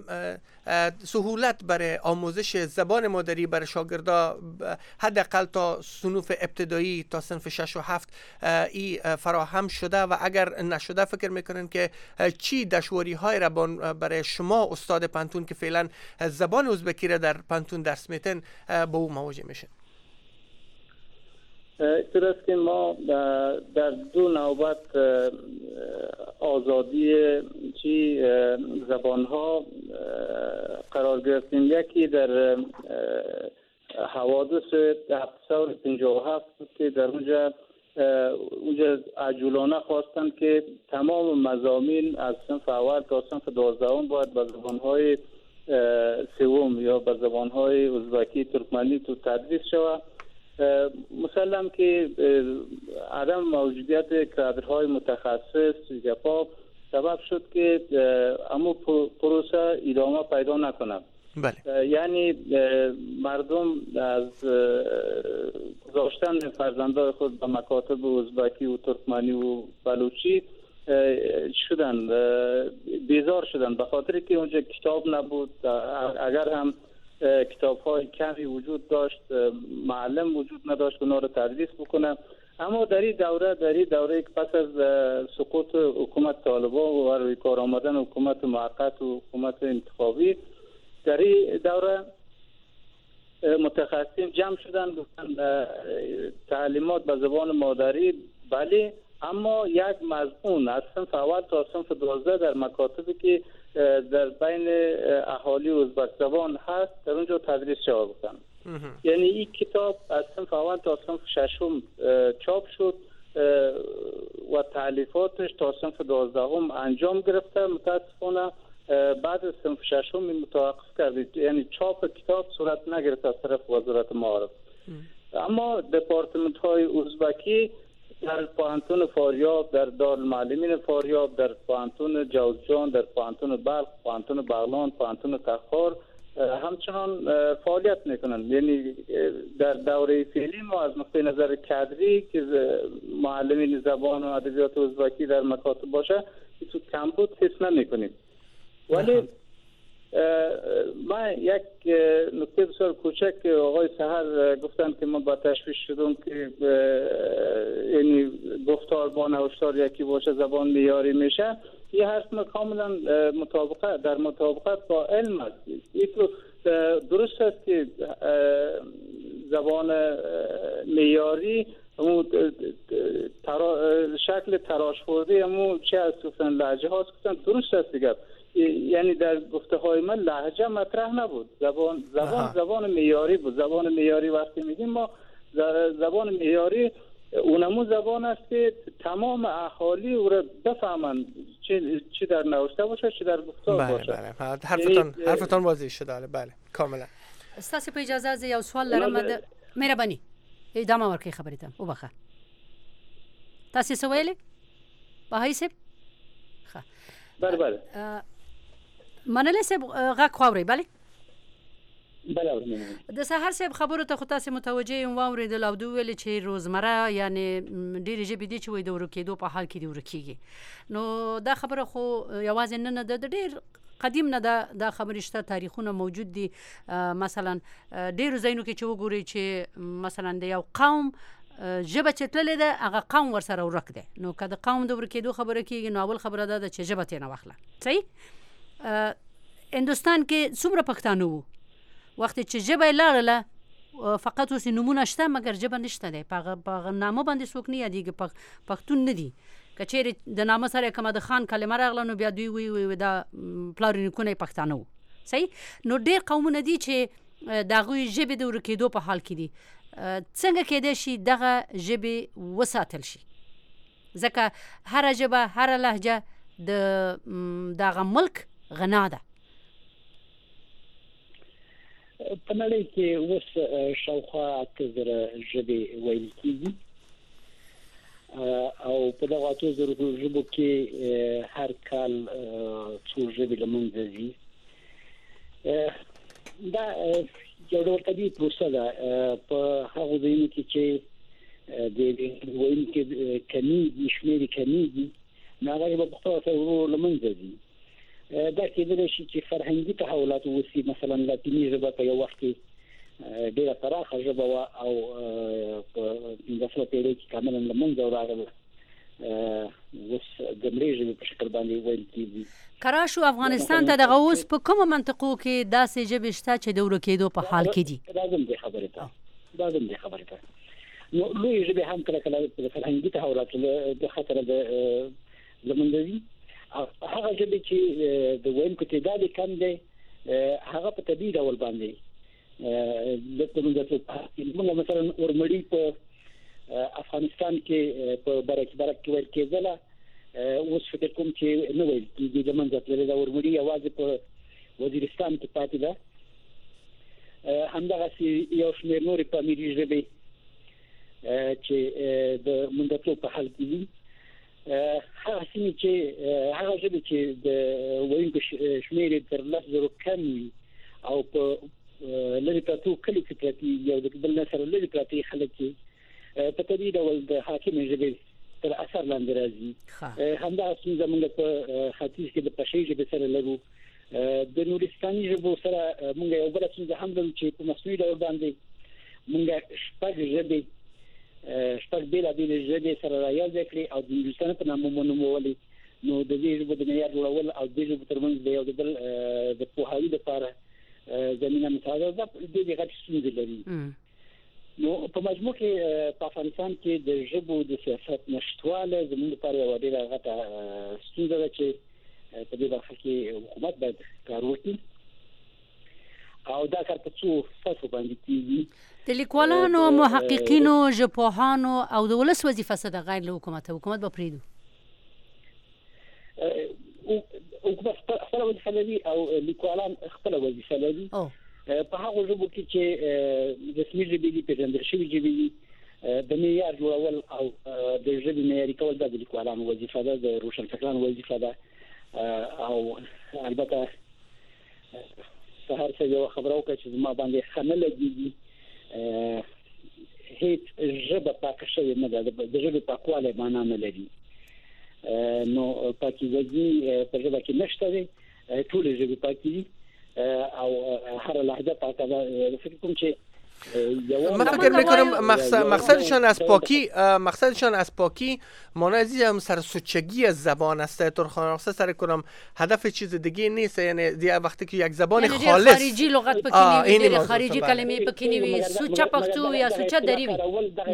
سهولت برای آموزش زبان مادری برای شاگردا حداقل تا صنوف ابتدایی تا صنف 6 و 7 ای فراهم شده و اگر نشده فکر میکنن که چی دشواری‌های را برای شما استاد پانتون که فعلا زبان ازبکی را در پانتون درس میتن با او مواجه میشن؟ اینطور است که ما در دو نوبت آزادی زبانها قرار گرفتیم. یکی در حوادث 757 که در اونجا عجولانه خواستند که تمام مضامین از صنف اول تا صنف 12 باید به زبانهای سوم یا به زبانهای ازبکی ترکمنی تو تدریس شود مسلم که عدم موجودیت کادرهای متخصص جپا سبب شد که امو پروسه ادامه پیدا نکنه. بله. یعنی مردم از گذاشتن فرزندان خود به مکاتب ازبکی و ترکمنی و بلوچی شدن، بیزار شدن، به خاطر که اونجا کتاب نبود. اگر هم کتاب‌های کمی وجود داشت، معلم وجود نداشت اونا رو تدریس بکنه. اما در این دوره که پس از سقوط حکومت طالبان و روی کار آمدن حکومت موقت و حکومت انتخابی، در این دوره متخصصین جمع شدن، گفتن تعلیمات به زبان مادری بله، اما یک مضمون از صنف اول تا صنف 12 در مکاتبی که در بین اهالی ازبک زبان هست در اونجا تدریس شود بودن. یعنی این کتاب از صنف اول تا صنف 6 چاپ شد و تالیفاتش تا صنف 12 انجام گرفته. متاسفانه بعد از صنف 6 متوقف کردید، یعنی چاپ کتاب صورت نگرفت از طرف وزارت معارف. اما دپارتمنت های ازبکی در پوهنتون فاریاب، در دارالمعلمین فاریاب، در پوهنتون جوزجان، در پوهنتون بلخ، پوهنتون بغلان، پوهنتون تخار همچنان فعالیت میکنند. یعنی در دوره فعلی ما از نقطه نظر کادری که معلمین زبان و ادبیات ازبکی در مکاتب باشه تو کمبود حس نمیکنیم. ولی من یک نکته بسیار کوچک آقای سحر گفتن که من با تشویش شدم که یعنی گفتار با نوشتار یکی باشه زبان معیاری میشه. این حرف کاملا مطابقت با علم است. این تو درست است که زبان معیاری شکل تراش خورده همون چه از سخن لهجه هاست گفتن درست است دیگه. یعنی در گفته های من لهجه مطرح نبود، زبان معیاری بود. زبان معیاری وقتی میگیم ما زبان معیاری اونمون زبان است که تمام اهالی او را بفهمند، چی در نوشته باشه چی در گفتار باشه. بله حرفتان واضح شده. بله کاملا. استاسو په اجازه از یو سوال لرم. مهرباني ادامه ورکړئ خبرې ته وبخښه. تاسو څه ویلې بهاي صاحب؟ بله منلی صاحب غږ خاورئ؟ بله بله. د سحر صاحب خبرو ته خو تاسو متوجه یم واورېدل او دوی ویل چې روزمره یعنی ډېرې ژبې دي چې وایي د ورکېدو په حال کې دي ورکېږي. نو دا خبره خو یوازې نه ده، د ډېر قدیم نه دا خبرې شته، تاریخونه موجود دي. مثلا ډېرو ځایونو کې چې وګورئ چې مثلا د یو قوم ژبه چې تللې ده هغه قوم ورسره ورک دی. نو که د قوم د ورکېدو خبره کېږي نو اول خبره دا ده چې ژبه ترې نه واخله. صحیح. هندوستان کې څومره پښتانه وو، وخت چې ژبه یې لاړله فقط اوس نومونه شته مګر ژبه نشته دی. په هغه نامه باندې څوک نه یادېږي، پښتون نه دي. که چیرې د نامه سره کومه د خان کلمه راغله نو بیا دوی وی دا پلار نیکونه یې پښتانه وو. صحیح. نو ډېر قومونه دي چې د هغوی ژبې د ورکېدو په حال کې دي. څنګه کېدای شي دغه ژبې وساتل شي؟ ځکه هره ژبه هره لهجه د دغه ملک غنا ده. په نړۍ کې اوس شاوخوا 8000 ژبې ویل کېږي او په دغه 8000 ژبو کې هر کال څو ژبې له منځه ځي. دا یو ډول طبیعي پروسه ده په هغو ځایونو کې چې د ویونکو کمیږي، شمېر یې کمیږي، نو هغه به په خپله سره له منځه ځي. دا کېدلی شي چې فرهنګي تحولات وشي. مثلا لاتیني ژبه په یو وخت کې ډېره پراخه ژبه وه او په 15 پېړۍ کې کاملا له منځه وراغله. اوس د مړې ژبې په شکل باندې ویل کېږي. کراشو افغانستان ته دغه اوس په کومو منطقو کې داسې ژبې شته چې د ورکېدو په حال کې دي؟ لازم دې خبرې ته نو لوی ژبې هم کله کله د فرهنګي تحولاتو د خطر د لمنځه ځي. هغه ژبې چې د ویونکو تعداد کم دی هغه په طبیعي ډول باندې موږ مثلا ورمړي په افغانستان کې په برک کې ویل کېدله، اوس فکر کوم چې نه ویل کېږي د منځه تللې ده. ورمړي یوازې په وزیرستان کې پاتې ده. همدغسې یو شمېر نورې پامیري ژبې چې د منډتلو په حال کې دي هغه سیمې چې هغه ژبې چې د ویونکو شمېر تر 10,000 کم وي او په لري پراتو کلی کې پراتی یو د بل نه سره لري پراتی خلک چې په طبیعي ډول د حاکم ژبې تر اثر لاندې راځي همدا څنګه موږ په ختیځ کې د پښې ژبې سره لرو د نورستاني ژبو سره موږ یو بل څه هم لرو چې په مصنوعي ډول باندې موږ شپږ بیلابېل ژبې سره راياځ کړې او د نورستان په نامه منومولې نو د دې ژبو د معیار لوړول او د ژبو ترمنځ د یو بل د پوهاوي لپاره زمينه مساعده ده د دې غټ ستونزې لري نو په مجموع کې په افغانستان کې د ژبو د سیاست نشټواله زموږ لپاره یو ډېر غټه ستونزه ده چې په دې برخه کې حکومت باید کار وکړي او دا کار په څو سطحو باندې کیږي د لیکوالانو محققینو ژبپوهانو او د ولس وظیفه څه ده غیر له حکومت به پریدو حکومت خپل وظیفه لري او لیکوالان خپل وظیفه لري په هغه ژبو کې چې رسمي ژبې دي پیژندل شوي ژبې دي د معیار جوړول او د ژبې معیاري کول د لیکوالانو وظیفه ده د روشنفکرانو وظیفه ده او البته سهار څه یو خبره وکړه چې ما باندې خنه لګیږي هیڅ ژبه پاکه شوې نه ده د ژبې پاکوالی معنا نه لري نو پاکیزګي په ژبه کې نشته دی ټول ژبې پاکي دي او هر لهجه پاکه ده فکر کوم چې من فکر میکنم مقصدشان از پاکی مانعی هم سرسوچگی از زبان است. طور خلاصه سر کنم هدف چیز دیگه نیست، یعنی دیگه وقتی که یک زبان خالص خارجی لغت پکینی خارجی کلمه پکینی سوچه پختو یا سوچه دری وی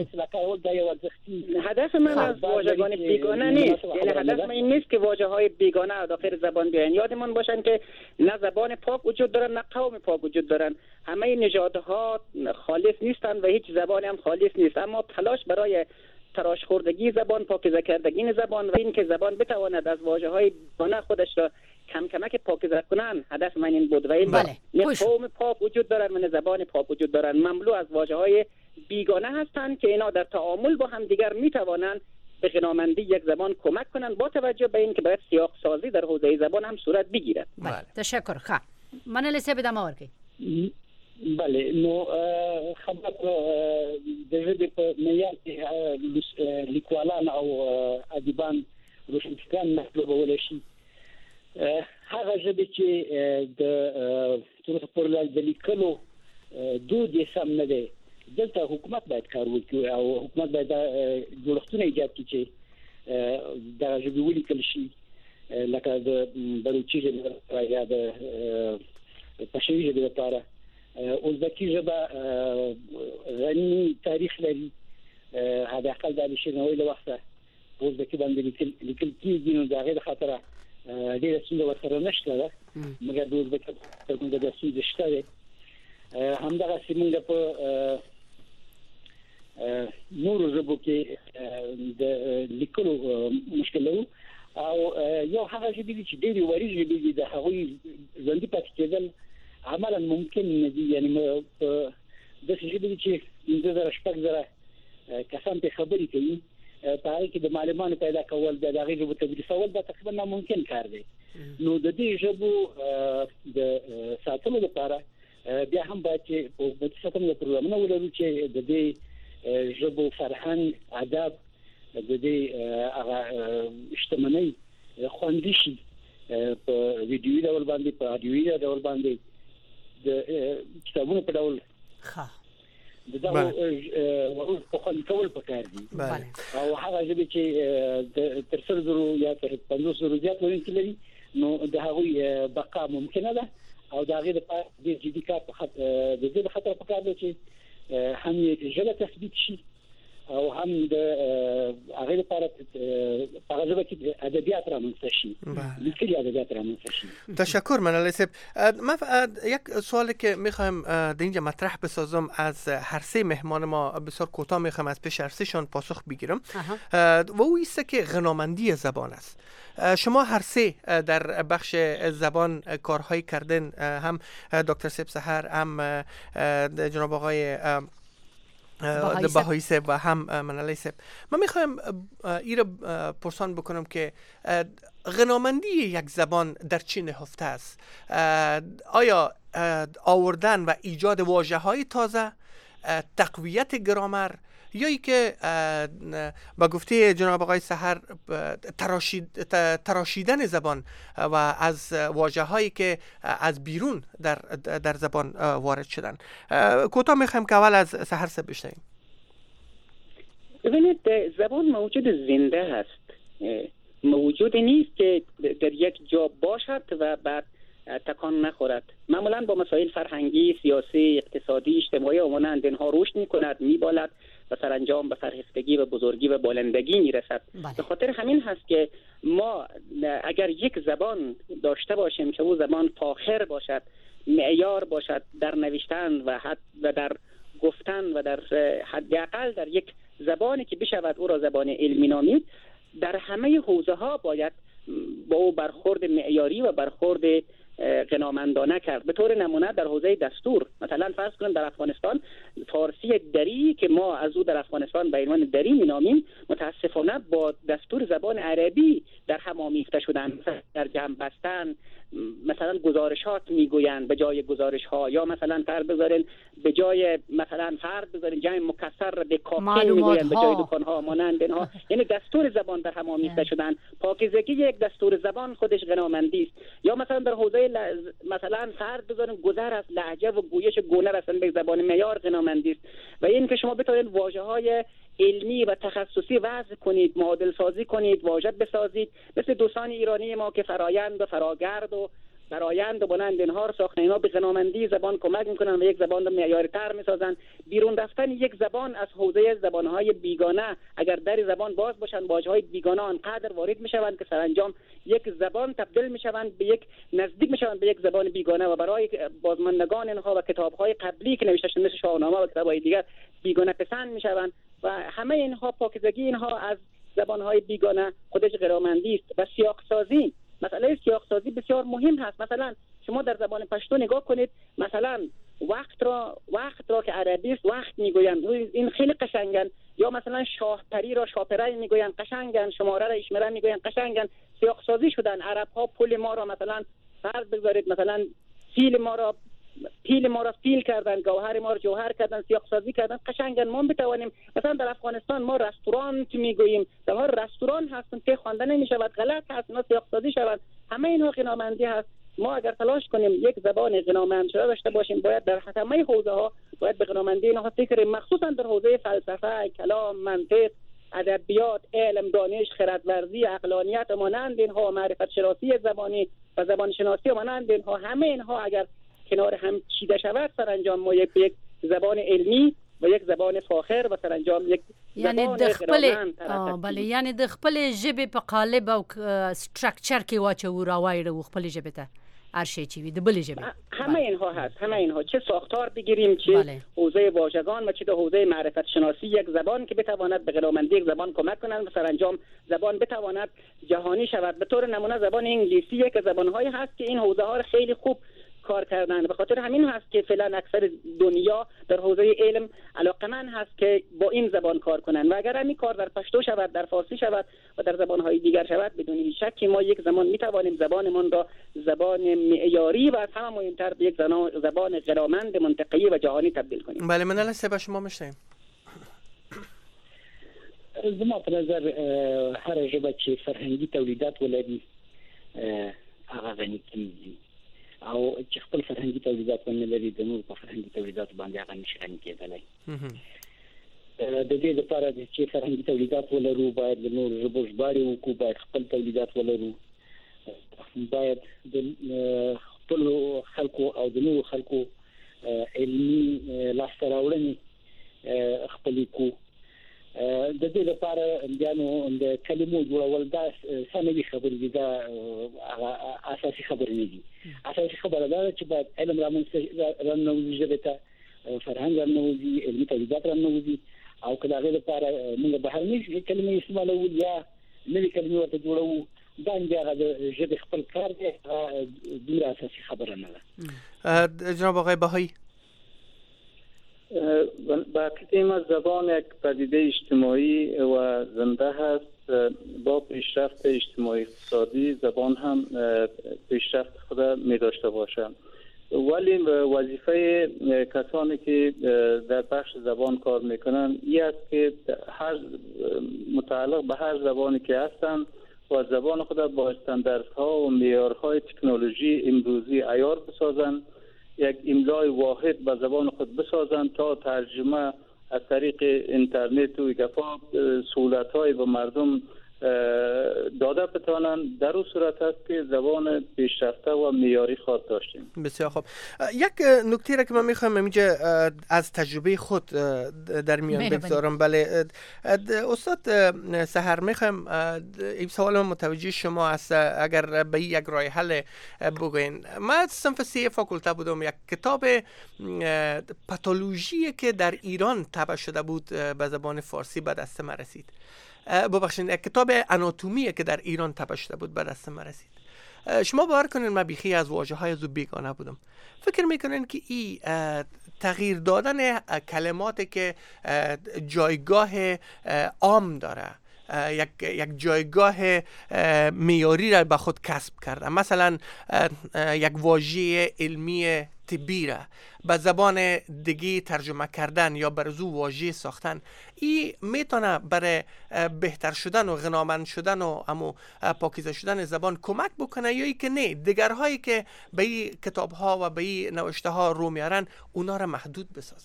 هدف من از واژگان بیگانه نیست، یعنی هدف من این نیست که واژه‌های بیگانه داخل زبان بیاین. یادمون باشن که نه زبان پاک وجود دارن نه قوم پاک وجود دارن، همه نژادها خالص نیستند و هیچ زبانی هم خالص نیست، اما تلاش برای تراش خوردگی زبان، پاکیزه کردگی زبان و این که زبان بتواند از واژه‌های بیگانه خودش را کم کمک پاکیزه کنن، هدف من این بود. و این نه قوم پاک وجود دارن و نه زبان پاک وجود دارن، مملو از واژه‌های بیگانه هستند که اینا در تعامل با هم دیگر میتوانند به غنامندی یک زبان کمک کنند، با توجه به اینکه باید سیاق سازی در حوزه زبان هم صورت بگیرد. تشکر. من لسه بدم آورکی. بله، نو خبر د ژبې په معیار کې لیکوالان او ادیبان روشنفکران مطلوبول شي. هغه ژبې چې د تر پورې د لیکلو دود یې سم نه دی، دلته حکومت باید کار وکړي او حکومت باید جوړښتونه ایجاد کړي چې دا ژبې ولیکل شي، لکه د بلوچي ژبې یا د پښتو ژبې لپاره. ازبکی ژبه غني تاریخ لري، حداقل د شنوې له وخته په ازبکی باندې لیکل کېږي، نو د هغې د خاطره ډېره ستونزه ورسره نشته ده، مګر د ازبکي ترمنځ د ستونزې شته دی. همدغسې موږ په نورو ژبو کې د لیکلو مشکل لرو او یو هغه ژبې دي چې ډېرې وړې ژبې دي، د هغوی ژوندي پاتې کېدل عملا ممکن نه دي. یعنی داسې ژبې دي چې 15,000 کسان په خبرې کوي، په هغې کې د معلمانو پیدا کول، د هغې ژبو تدریسول دا تقریبا ناممکن کار دی. نو د دې ژبو د ساتلو لپاره بیا هم باید چې په حکومتي سطحه پروګرامونه ولرو چې د دې ژبو فرهنګ، ادب، د دې هغه شتمنۍ خوندي شي په ویډیویي ډول باندې، په اډیویي ډول باندې، د کتابونو په ډول دغه په خوندي کول پکار دي. او هغه ژبې چې تر 100,000 یا تر 50,000 زیات ویونکي لري، نو د هغوی بقا ممکنه ده او د هغې لپاره ډېر جدي کار د دې خطر پکار دی چې هم یې ژبه تثبیت شي او هم د هغې لپاره په هغه ژبه کې ادبیات رامنځته شي، لیکلي ادبیات رامنځته شي. تشکر منال صاحب. من یک سوالی که میخوایم در اینجا مطرح بسازم از هر سه مهمان ما بسیار کوتاه میخوایم از پیش هر سهشان پاسخ بگیرم و او ایست که غنامندی زبان است. شما هر سه در بخش زبان کارهایی کردن، هم دکتر سیب سحر، هم جناب آقای بهایی صاحب و هم منالی صاحب. من میخوایم این رو پرسان بکنم که غنامندی یک زبان در چی نهفته است؟ آیا آوردن و ایجاد واژه های تازه، تقویت گرامر، یا ای که با گفته جناب آقای سحر تراشیدن زبان و از واژه هایی که از بیرون در زبان وارد شدن؟ کوتاه میخوایم که اول از سحر صاحب بشنویم. ببینید، زبان موجود زنده هست، موجود نیست که در یک جا باشد و بعد تکان نخورد. معمولا با مسائل فرهنگی، سیاسی، اقتصادی، اجتماعی و مانند اینها رشد میکند، میبالد و سرانجام به فرهیختگی و بزرگی و بالندگی میرسد. به خاطر همین هست که ما اگر یک زبان داشته باشیم که او زبان فاخر باشد، معیار باشد در نوشتن و در گفتن و در حداقل در یک زبانی که بشود او را زبان علمی نامید، در همه حوزه ها باید با او برخورد معیاری و برخورد غنامندانه کرد. به طور نمونه در حوزه دستور، مثلا فرض کنیم در افغانستان فارسی دری که ما از او در افغانستان به عنوان دری مینامیم، متاسفانه با دستور زبان عربی در هم آمیخته شدن. در جمع بستن مثلا گزارشات میگویند به جای گزارش ها، یا مثلا فرض بذارین به جای مثلا فرض بذارین جمع مکسر به کافی میگویند به جای دکان ها مانند اینها. یعنی دستور زبان در هم آمیخته شدن. پاکیزگی یک دستور زبان خودش غنامندی است. یا مثلا در حوزه مثلا فرض بذارین گذر از لهجه و گویش گونه رسن به زبان معیار غنامندی است. و این که شما بتونید واژه‌های علمی و تخصصی وضع کنید، معادل سازی کنید، واژه بسازید، مثل دوستان ایرانی ما که فرایند و فراگرد و فرایند و بلند اینها رو ساختن، اینا به غنامندی زبان کمک میکنن و یک زبان رو معیارتر میسازن. بیرون رفتن یک زبان از حوزه زبانهای بیگانه، اگر در زبان باز باشن واژه‌های بیگانه آنقدر وارد میشوند که سرانجام یک زبان تبدیل میشوند به یک نزدیک میشوند به یک زبان بیگانه و برای بازماندگان اینها و کتاب‌های قبلی که نوشته شده مثل شاهنامه و کتاب‌های دیگر بیگانه پسند میشوند. و همه اینها پاکیزگی اینها از زبانهای بیگانه خودش غنامندی است. و سیاق‌سازی، مسئله سیاق‌سازی بسیار مهم هست. مثلا شما در زبان پشتو نگاه کنید، مثلا وقت را که عربی است وقت میگویند، این خیلی قشنگن. یا مثلا شاهپری را شاپره میگویند، قشنگن. شماره را اشمره میگویند، قشنگن. سیاق‌سازی شدن. عرب‌ها پل ما را مثلا فرض بذارید مثلا پیل ما را فیل کردن، گوهر ما را جوهر کردن، سیاق سازی کردن، قشنگن. ما بتوانیم مثلا در افغانستان ما رستوران میگوییم، در واقع رستوران هستن که خوانده نمیشود، غلط هست، اینا سیاق سازی شود. همه اینها غنامندی هست. ما اگر تلاش کنیم یک زبان غنامند شده داشته باشیم، باید در همه حوزه ها باید به غنامندی اینها فکر، مخصوصا در حوزه فلسفه، کلام، منطق، ادبیات، علم، دانش، خردورزی، عقلانیت و مانند اینها، معرفت شناسی زبانی و زبان شناسی و مانند اینها، همه اینها اگر کنار هم چیده شود، سرانجام ما یک زبان علمی و یک زبان فاخر و سرانجام یک یعنی د خپل ژبې په قالب او استراکچر کې واچو راوایړو خپل ژبې ته هر شی چې وي د بلې ژبې. همه اینها هست، همه اینها، چه ساختار بگیریم، چه حوزه واژگان و چه در حوزه معرفت شناسی، یک زبان که بتواند به غنامندی یک زبان کمک کنند و سرانجام زبان بتواند جهانی شود. به طور نمونه زبان انگلیسی یک زبان‌هایی هست که این حوزه ها خیلی خوب کار کردن. به خاطر همین هست که فعلا اکثر دنیا در حوزه علم علاقمند هست که با این زبان کار کنن. و اگر همین کار در پشتو شود، در فارسی شود و در زبان‌های دیگر شود، بدون هیچ شکی ما یک زمان میتوانیم زبانمان را زبان معیاری و از همه مهمتر به یک زبان غنامند منطقه‌ای و جهانی تبدیل کنیم. بله، منال صاحب شما میشنیم. زما په نظر هر ژبه چې فرهنګي تولیدات ولري هغه غني کیږي، او چې خپل فرهنګي تولیدات ونه لري د نور په فرهنګي تولیدات باندې هغه نشي غني کېدلی. د دې لپاره چې فرهنګي تولیدات ولرو باید د نور ژبو ژباړې وکړو، باید خپل تولیدات ولرو، باید د خپل خلکو او د نور خلکو علمي لاسته راوړنې خپلې کړو. د دې لپاره انجانو د کلمو جوړول دا سمې خبرې دي، دا اساسي خبرې نه دي. اساسي خبره دا چې باید علم رانوځي ژبې ته، فرهنګ رانوځي، علمي تولیدات رانوځي، او که د هغې لپاره موږ بهرنۍ کلمې استعمالوو یا نوې کلمې ورته جوړوو، دا هغه د ژبې خپل کار دی، دومره اساسي خبره نه ده. جناب آقای بهایی. این زبان یک پدیده اجتماعی و زنده هست. با پیشرفت اجتماعی اقتصادی زبان هم پیشرفت خود می داشته باشه، ولی وظیفه کسانی که در بخش زبان کار میکنن این است که هر متعلق به هر زبانی که هستن و زبان خود با استانداردها و معیارهای تکنولوژی امروزی عیار بسازن، یک املای واحد به زبان خود بسازن تا ترجمه از طریق اینترنت و گفا سهولت‌های به مردم داده بتوانند. در اون صورت است که زبان پیشرفته و معیاری خواهد داشتیم. بسیار خوب. یک نکته را که من میخوایم اینجا از تجربه خود در میان بگذارم. بله استاد سحر، میخوایم این سوال متوجه شما است، اگر به یک راه حل بگوین. من صنف 3 فاکولته بودم، یک کتاب پاتولوژی که در ایران طبع شده بود به زبان فارسی به دست من رسید. ببخشید، یک کتاب آناتومی که در ایران طبع شده بود به دست من رسید. شما باور کنین من بیخی از واژه‌های از بیگانه بودم. فکر میکنین که این تغییر دادن کلماتی که جایگاه عام داره، یک جایگاه معیاری را به خود کسب کرده، مثلا یک واژه علمی طبی را به زبان دیگه ترجمه کردن یا برزو واژه ساختن، این میتونه برای بهتر شدن و غنامند شدن و امو پاکیزه شدن زبان کمک بکنه، یا ای که نه دیگرهایی که به این کتاب‌ها و به این نوشته‌ها رو میارن اونا را محدود بسازن؟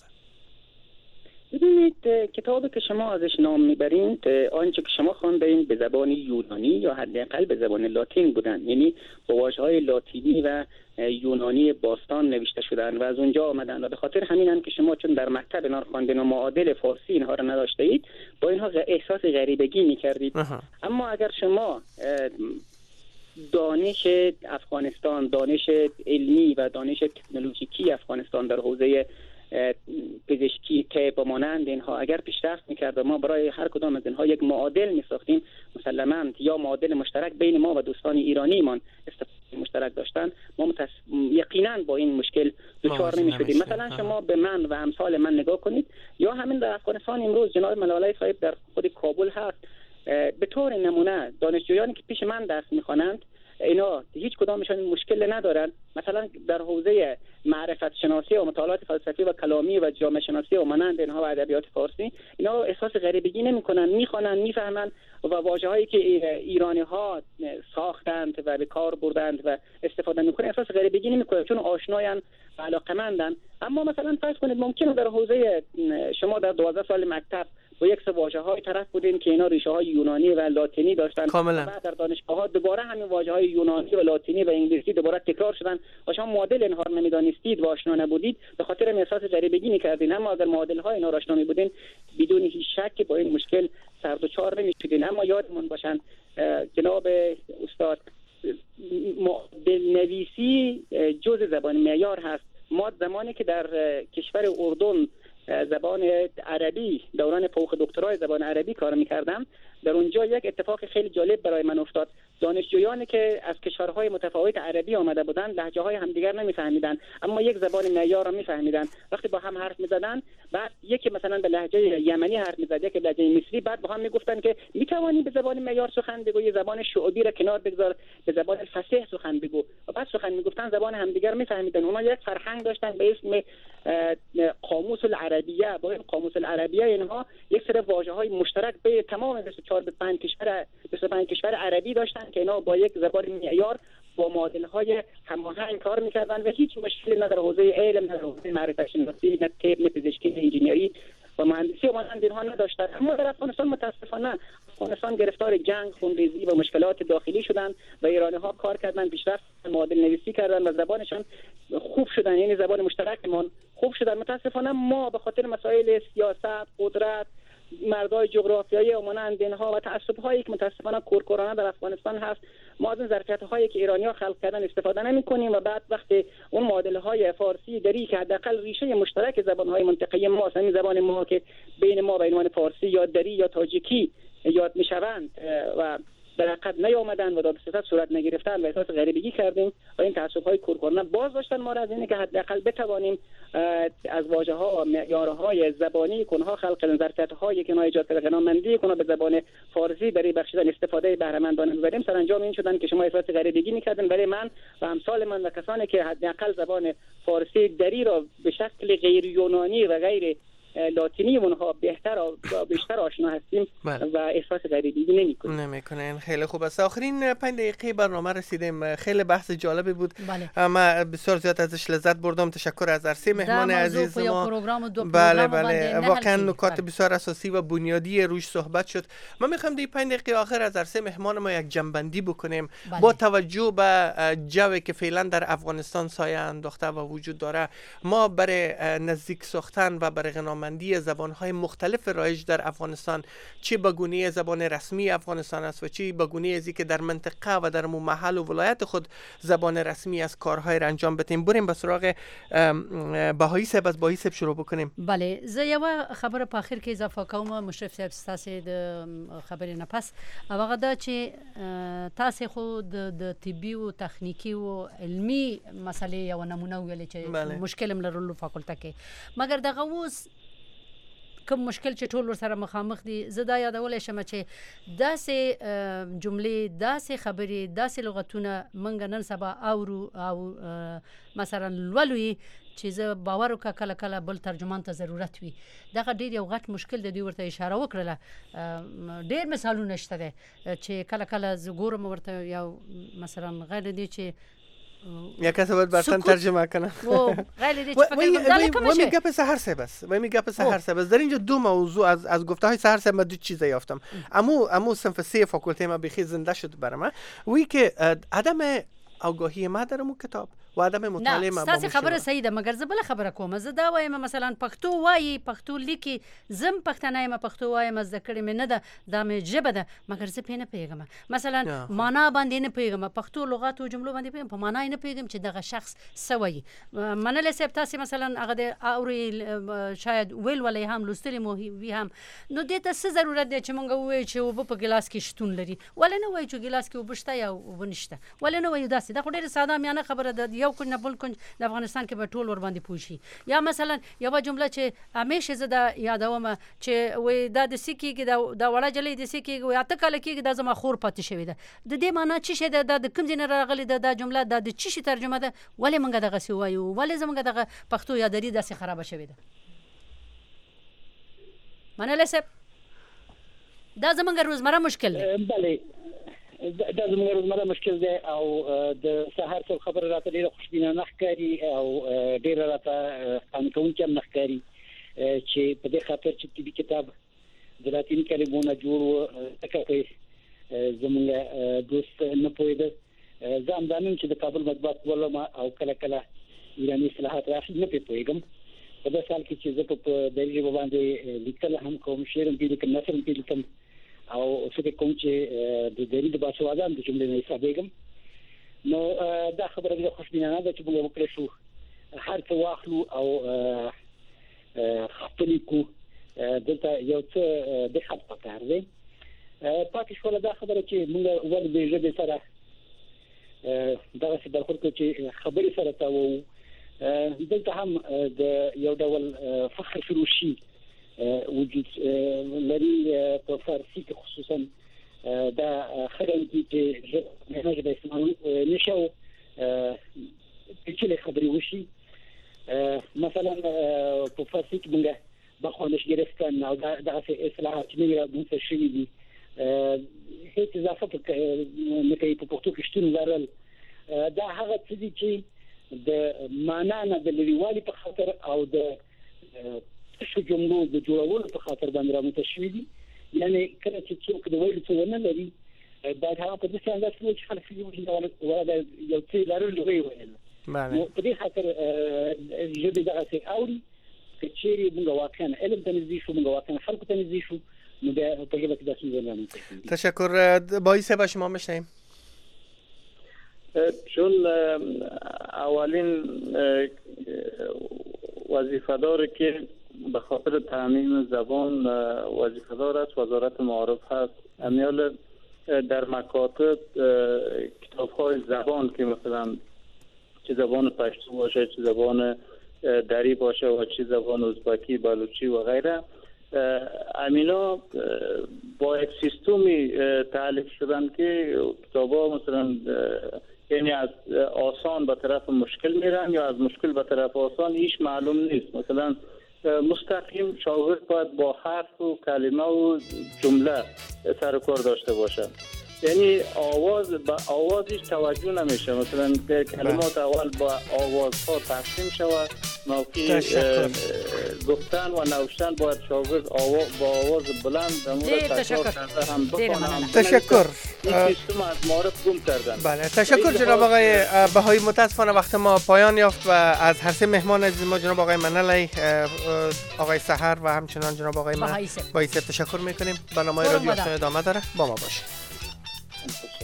ببینید، کتابی که شما ازش نام میبرین آنچه که شما خواندین به زبان یونانی یا حداقل به زبان لاتین بودن، یعنی با واژه‌های لاتینی و یونانی باستان نوشته شدن و از اونجا آمدن و به خاطر همینن که شما چون در مکتب اینا رو خواندین و معادل فارسی اینها رو نداشته اید با اینها احساس غریبگی میکردید. اما اگر شما دانش افغانستان، دانش علمی و دانش تکنولوژیکی افغانستان در حوزه پزشکی، طب و مانند اینها اگر پیشرفت میکرد و ما برای هر کدام از اینها یک معادل میساختیم، مسلماً یا معادل مشترک بین ما و دوستان ایرانیمان استفاده مشترک داشتن، ما یقینا با این مشکل دچار نمیشدیم. مثلا شما به من و امثال من نگاه کنید، یا همین در افغانستان امروز جناب ملالای صاحب در خود کابل هست، به طور نمونه دانشجویانی که پیش من درس میخوانند اینا هیچ کدامشان مشکل ندارن. مثلا در حوزه معرفت شناسی و مطالعات فلسفی و کلامی و جامعه شناسی و مانند اینها و ادبیات فارسی، اینا احساس غریبگی نمیکنن، میخوانن، میفهمن و واژه‌هایی که ایرانی‌ها ساختند و به کار بردند و استفاده میکنن احساس غریبگی نمیکنن چون آشنایان و علاقه‌مندن. اما مثلا فرض کنید ممکنه در حوزه شما در 12 سال مکتب با یک سری واژه‌های طرف بودین که اینا ریشه‌های یونانی و لاتینی داشتن، بعد در دانشگاه‌ها دوباره همین واژه‌های یونانی و لاتینی و انگلیسی دوباره تکرار شدن و شما معادل اینها رو نمی‌دانستید و آشنا نبودید، به خاطر این احساس غریبگی می‌کردین. اما اگر معادل‌های اینا رو آشنا می‌بودین بدون هیچ شکی با این مشکل سر و چهار نمی‌شدین. اما یادمون باشن جناب استاد، معادل نویسی جزء زبان معیار هست. ما زمانی که در کشور اردن زبان عربی دوران فوق دکترای زبان عربی کار می‌کردم، در اونجا یک اتفاق خیلی جالب برای من افتاد. دانشجویانی که از کشورهای متفاوت عربی آمده بودند لهجه‌های همدیگر نمی‌فهمیدن، اما یک زبان معیار را می‌فهمیدن. وقتی با هم حرف می‌زدن، بعد یکی مثلا به لهجه یمنی حرف می‌زد، یکی به لهجه مصری، بعد با هم می‌گفتن که می‌توانی به زبان معیار سخن بگویی، زبان شعبی را کنار بگذار، به زبان فصیح سخن بگو. و بعد سخن می‌گفتن زبان همدیگر می‌فهمیدن. اونها یک فرهنگ داشتن به اسم قاموس العربیه. با این قاموس العربیه اینها یک سری واژه‌های مشترک به تمام 24 به 25 کشور عربی داشتن که اینا با یک زبان معیار با معادل‌های هماهنگ کار می‌کردن و هیچ مشکلی نه در حوزه علم، نه در حوزه معرفت شناسی، نه طب، نه پزشکی، نه انجینیری و مهندسی و مانند اینها نداشتن. اما در افغانستان متاسفانه افغانستان گرفتار جنگ، خونریزی و مشکلات داخلی شدن و ایرانی‌ها کار کردن، پیشرفت معادل نویسی کردن و زبانشان خوب شدن، یعنی زبان مشترکمون خوب شدن. متاسفانه ما به خاطر مسائل سیاست، قدرت، مردای جغرافیایی و مانند اینها و تعصب‌هایی که متاسفانه کورکورانه در افغانستان هست، ما از این ظرفیت‌هایی که ایرانی‌ها خلق کردن استفاده نمی‌کنیم و بعد وقتی اون معادل‌های فارسی دری که حداقل ریشه مشترک زبان‌های منطقه ما، همین زبان ما که بین ما و عنوان فارسی یا دری یا تاجیکی یاد می‌شوند و در حقیقت نیامدن و به صورت صورت نگرفتن و احساس غریبگی کردیم و این تعصب‌های کورکورانه باز داشتن ما را از اینه که حداقل بتوانیم از واژه‌ها و معیارهای زبانی کنها خلق ظرفیت‌های که ایجاد کرده غنامندی کنها به زبان فارسی برای بخشیدن استفاده بهره‌مندانه می‌بریم سرانجام این شدن که شما احساس غریبگی می‌کردن، برای من و امثال من و کسانی که حداقل زبان فارسی دری را به شکل غیر یونانی و غیر لاتینی اونها بهتر و بیشتر آشنا هستیم و احساس غریبگی نمیکنین. خیلی خوب است. آخرین 5 دقیقه برنامه رسیدیم. خیلی بحث جالبی بود. من بسیار زیاد ازش لذت بردم. تشکر از هر سه مهمان عزیز ما. بله واقعا نکات بسیار اساسی و بنیادی روش صحبت شد. من میخوام در 5 دقیقه آخر از هر سه مهمان ما یک جنبندی بکنیم با توجه به جوی که فعلا در افغانستان سایه انداخته و وجود داره. ما برای نزدیک ساختن و برای غنامندی زبان‌های مختلف رایج در افغانستان، چه به گونه زبان رسمی افغانستان است و چه به گونه ازی که در منطقه و در محل و ولایت خود زبان رسمی از کارهای را انجام بدیم. بریم به سراغ بهایی صاحب. از بهایی صاحب شروع بکنیم. بله، زه یو خبره په اخر کې اضافه کوم مشرف صاحب ستاسو د خبرې نه پس هغه دا چې تاسو خو د طبي او تخنیکی او علمی مسلې یو نمونه ویلې چې مشکل لرلو فاکولټه کې، مګر دغه اوس کوم مشکل چې ټول سره مخامخ دي. زه دا یادول شم چې داسې جملې، داسې خبرې، داسې لغتونه منګ نن سبا او مثلا لولوي چې زه باور وکړه کله کله بل ترجمان ته ضرورت وي. دغه ډیر یو غټ مشکل دی. دوی ورته اشاره وکړله. ډیر مثالونه شته دي چې کله کله زه ګورم ورته یو مثلا غیر دی چې یا کسی باید برتن ترجمه کنه. و میگه سحر سه بس در اینجا دو موضوع از گفته های سحر سه من دو چیز یافتم. امو صنف 3 فاکولته ما بخی زنده شد برام وی که عدم آگاهی ما در مو کتاب و عدم مطالعه ما. تاسو خبره صحیح ده، مګر زه بل خبره کوم. زه دا وایم مثلا پښتو وایي، پښتو لیکي، زم پښتنه یم، پښتو وایم، زده کړې مې نه ده، دا مې ژبه ده، مګر زه پې نه پوهېږم. مثلا معنا باندې نه پوهېږم، پښتو لغات او جملو باندې پوهېږم، په معنا یې نه پوهېږم چې دغه شخص څه وایي. منلی صاحب تاسې مثلا هغه د اورې شاید ویل ولی هم لوستلی مو وي هم، نو دې ته څه ضرورت دی چې موږ ووایو چې اوبه په ګلاس کې شتون لري؟ ولې نه وایو چې ګلاس کې اوبه شته یا اوبه نشته؟ ولې نه وایو داسې؟ دا خو ډېره ساده میانه خبره ده. یو کنج نه بل کنج د افغانستان کې به ټول ور باندې پوه شي. یا مثلا یوه جمله چې همیشه زه دا یادوم چې وایي دا د څه کېږي، دا وړه جلۍ د څه کېږي، وایي 8 کاله کېږي، دا زما خور پاتې شوې ده. د دې معنا څه شی ده؟ دا د کوم ځای نه راغلې ده دا جمله؟ دا د څه شي ترجمه ده؟ ولې موږ دغسې وایو؟ ولې زموږ دغه پښتو یادري داسې خرابه شوې ده؟ منلی صاحب دا زموږ روزمره مشکل دی. بله دا زموږ روزمره مشکل دی او د سحر څو خبره راته ډېره خوشبینانه ښکاري او ډېره راته قانع کوونکې هم نه ښکاري چې په دې خاطر چې طبي کتاب د لاتیني کلمو نه جوړ و ځکه زموږ دوست نه پوهېده. زه همدا نن چې د کابل مطبوعات ولم او کله کله ایراني اصطلاحات راخلي نه پرې پوهېږم. په داسې حال کې چې زه په دري ژبه باندې لیکل هم کوم، شعر هم پرې لیکم، نثر هم پرې لیکم او فکر کوم چې د دري د باسوادانو د جملې نه حسابېږم. نو دا خبره ډېره خوشبینانه ده چې موږ وکړی شو هر څه واخلو او خپل کو دلته یو څه د خط پکار دی. پاتې شوله دا خبره چې موږ ولې د ژبې سره دغسې برخورد کړو چې خبرې سره تاوو. دلته هم د یو ډول فخر شروع شي وجود لري په فارسي کې خصوصا دا خلک چې ژبه د استعمال نشو پیچلې خبرې وشي. مثلا په فارسي کې موږ بخوانش گرفتن او دغسې اصطلاحات چې نوي رامنځته شوي دي هیڅ اضافه نه کوي په پښتو کې شتون لرل. دا هغه څه دي چې د معنا نه د لرېوالي په خاطر او د تشو جملو د جوړولو په خاطر باندې رامنځته شوي دي. یعنې کله چې څوک د ویلو څه ونه لري باید هغه په داسې انداز ووایي چې خلک فکر وکړي دا یو څه لرلو ویې ویل. نو په دې خاطر ژبې دغسې اوري که چیرې موږ واقعا علم ته نږدې شو، موږ واقعا خلکو ته نږدې شو، نو بیا په ژبه کې دا ستونزه رامنځته کېږي. تشکر. بهایی صاحب از شما میشنویم. چون اولین وظیفه داره که به خاطر تعمیم زبان وظیفه دار است وزارت معارف هست. امیال در مکاتب کتاب‌های زبان که مثلا چه زبان پشتو باشه، چه زبان دری باشه و چه زبان ازبکی، بلوچی و غیره، امینا با یک سیستمی تعلیف شدن که کتابا مثلا یعنی از آسان به طرف مشکل میرن یا از مشکل به طرف آسان، هیچ معلوم نیست. مثلا مستقیم شاگرد باید با حرف و کلمه و جمله سر و کار داشته باشه، یعنی آوازش توجه نمیشه. مثلا کلمات اول با آوازها تقسیم شود، موقع گفتن و نوشتن باید شاگرد با آواز بلند هم بخونه. تشکر. این سیستم از معارف گم کردن. بله تشکر جناب آقای بهایی. متاسفانه وقت ما پایان یافت و از هر سه مهمان عزیز ما جناب آقای منلی، آقای سحر و همچنان جناب آقای بهایی تشکر میکنیم. برنامه رادیو ادامه داره، با ما باشید.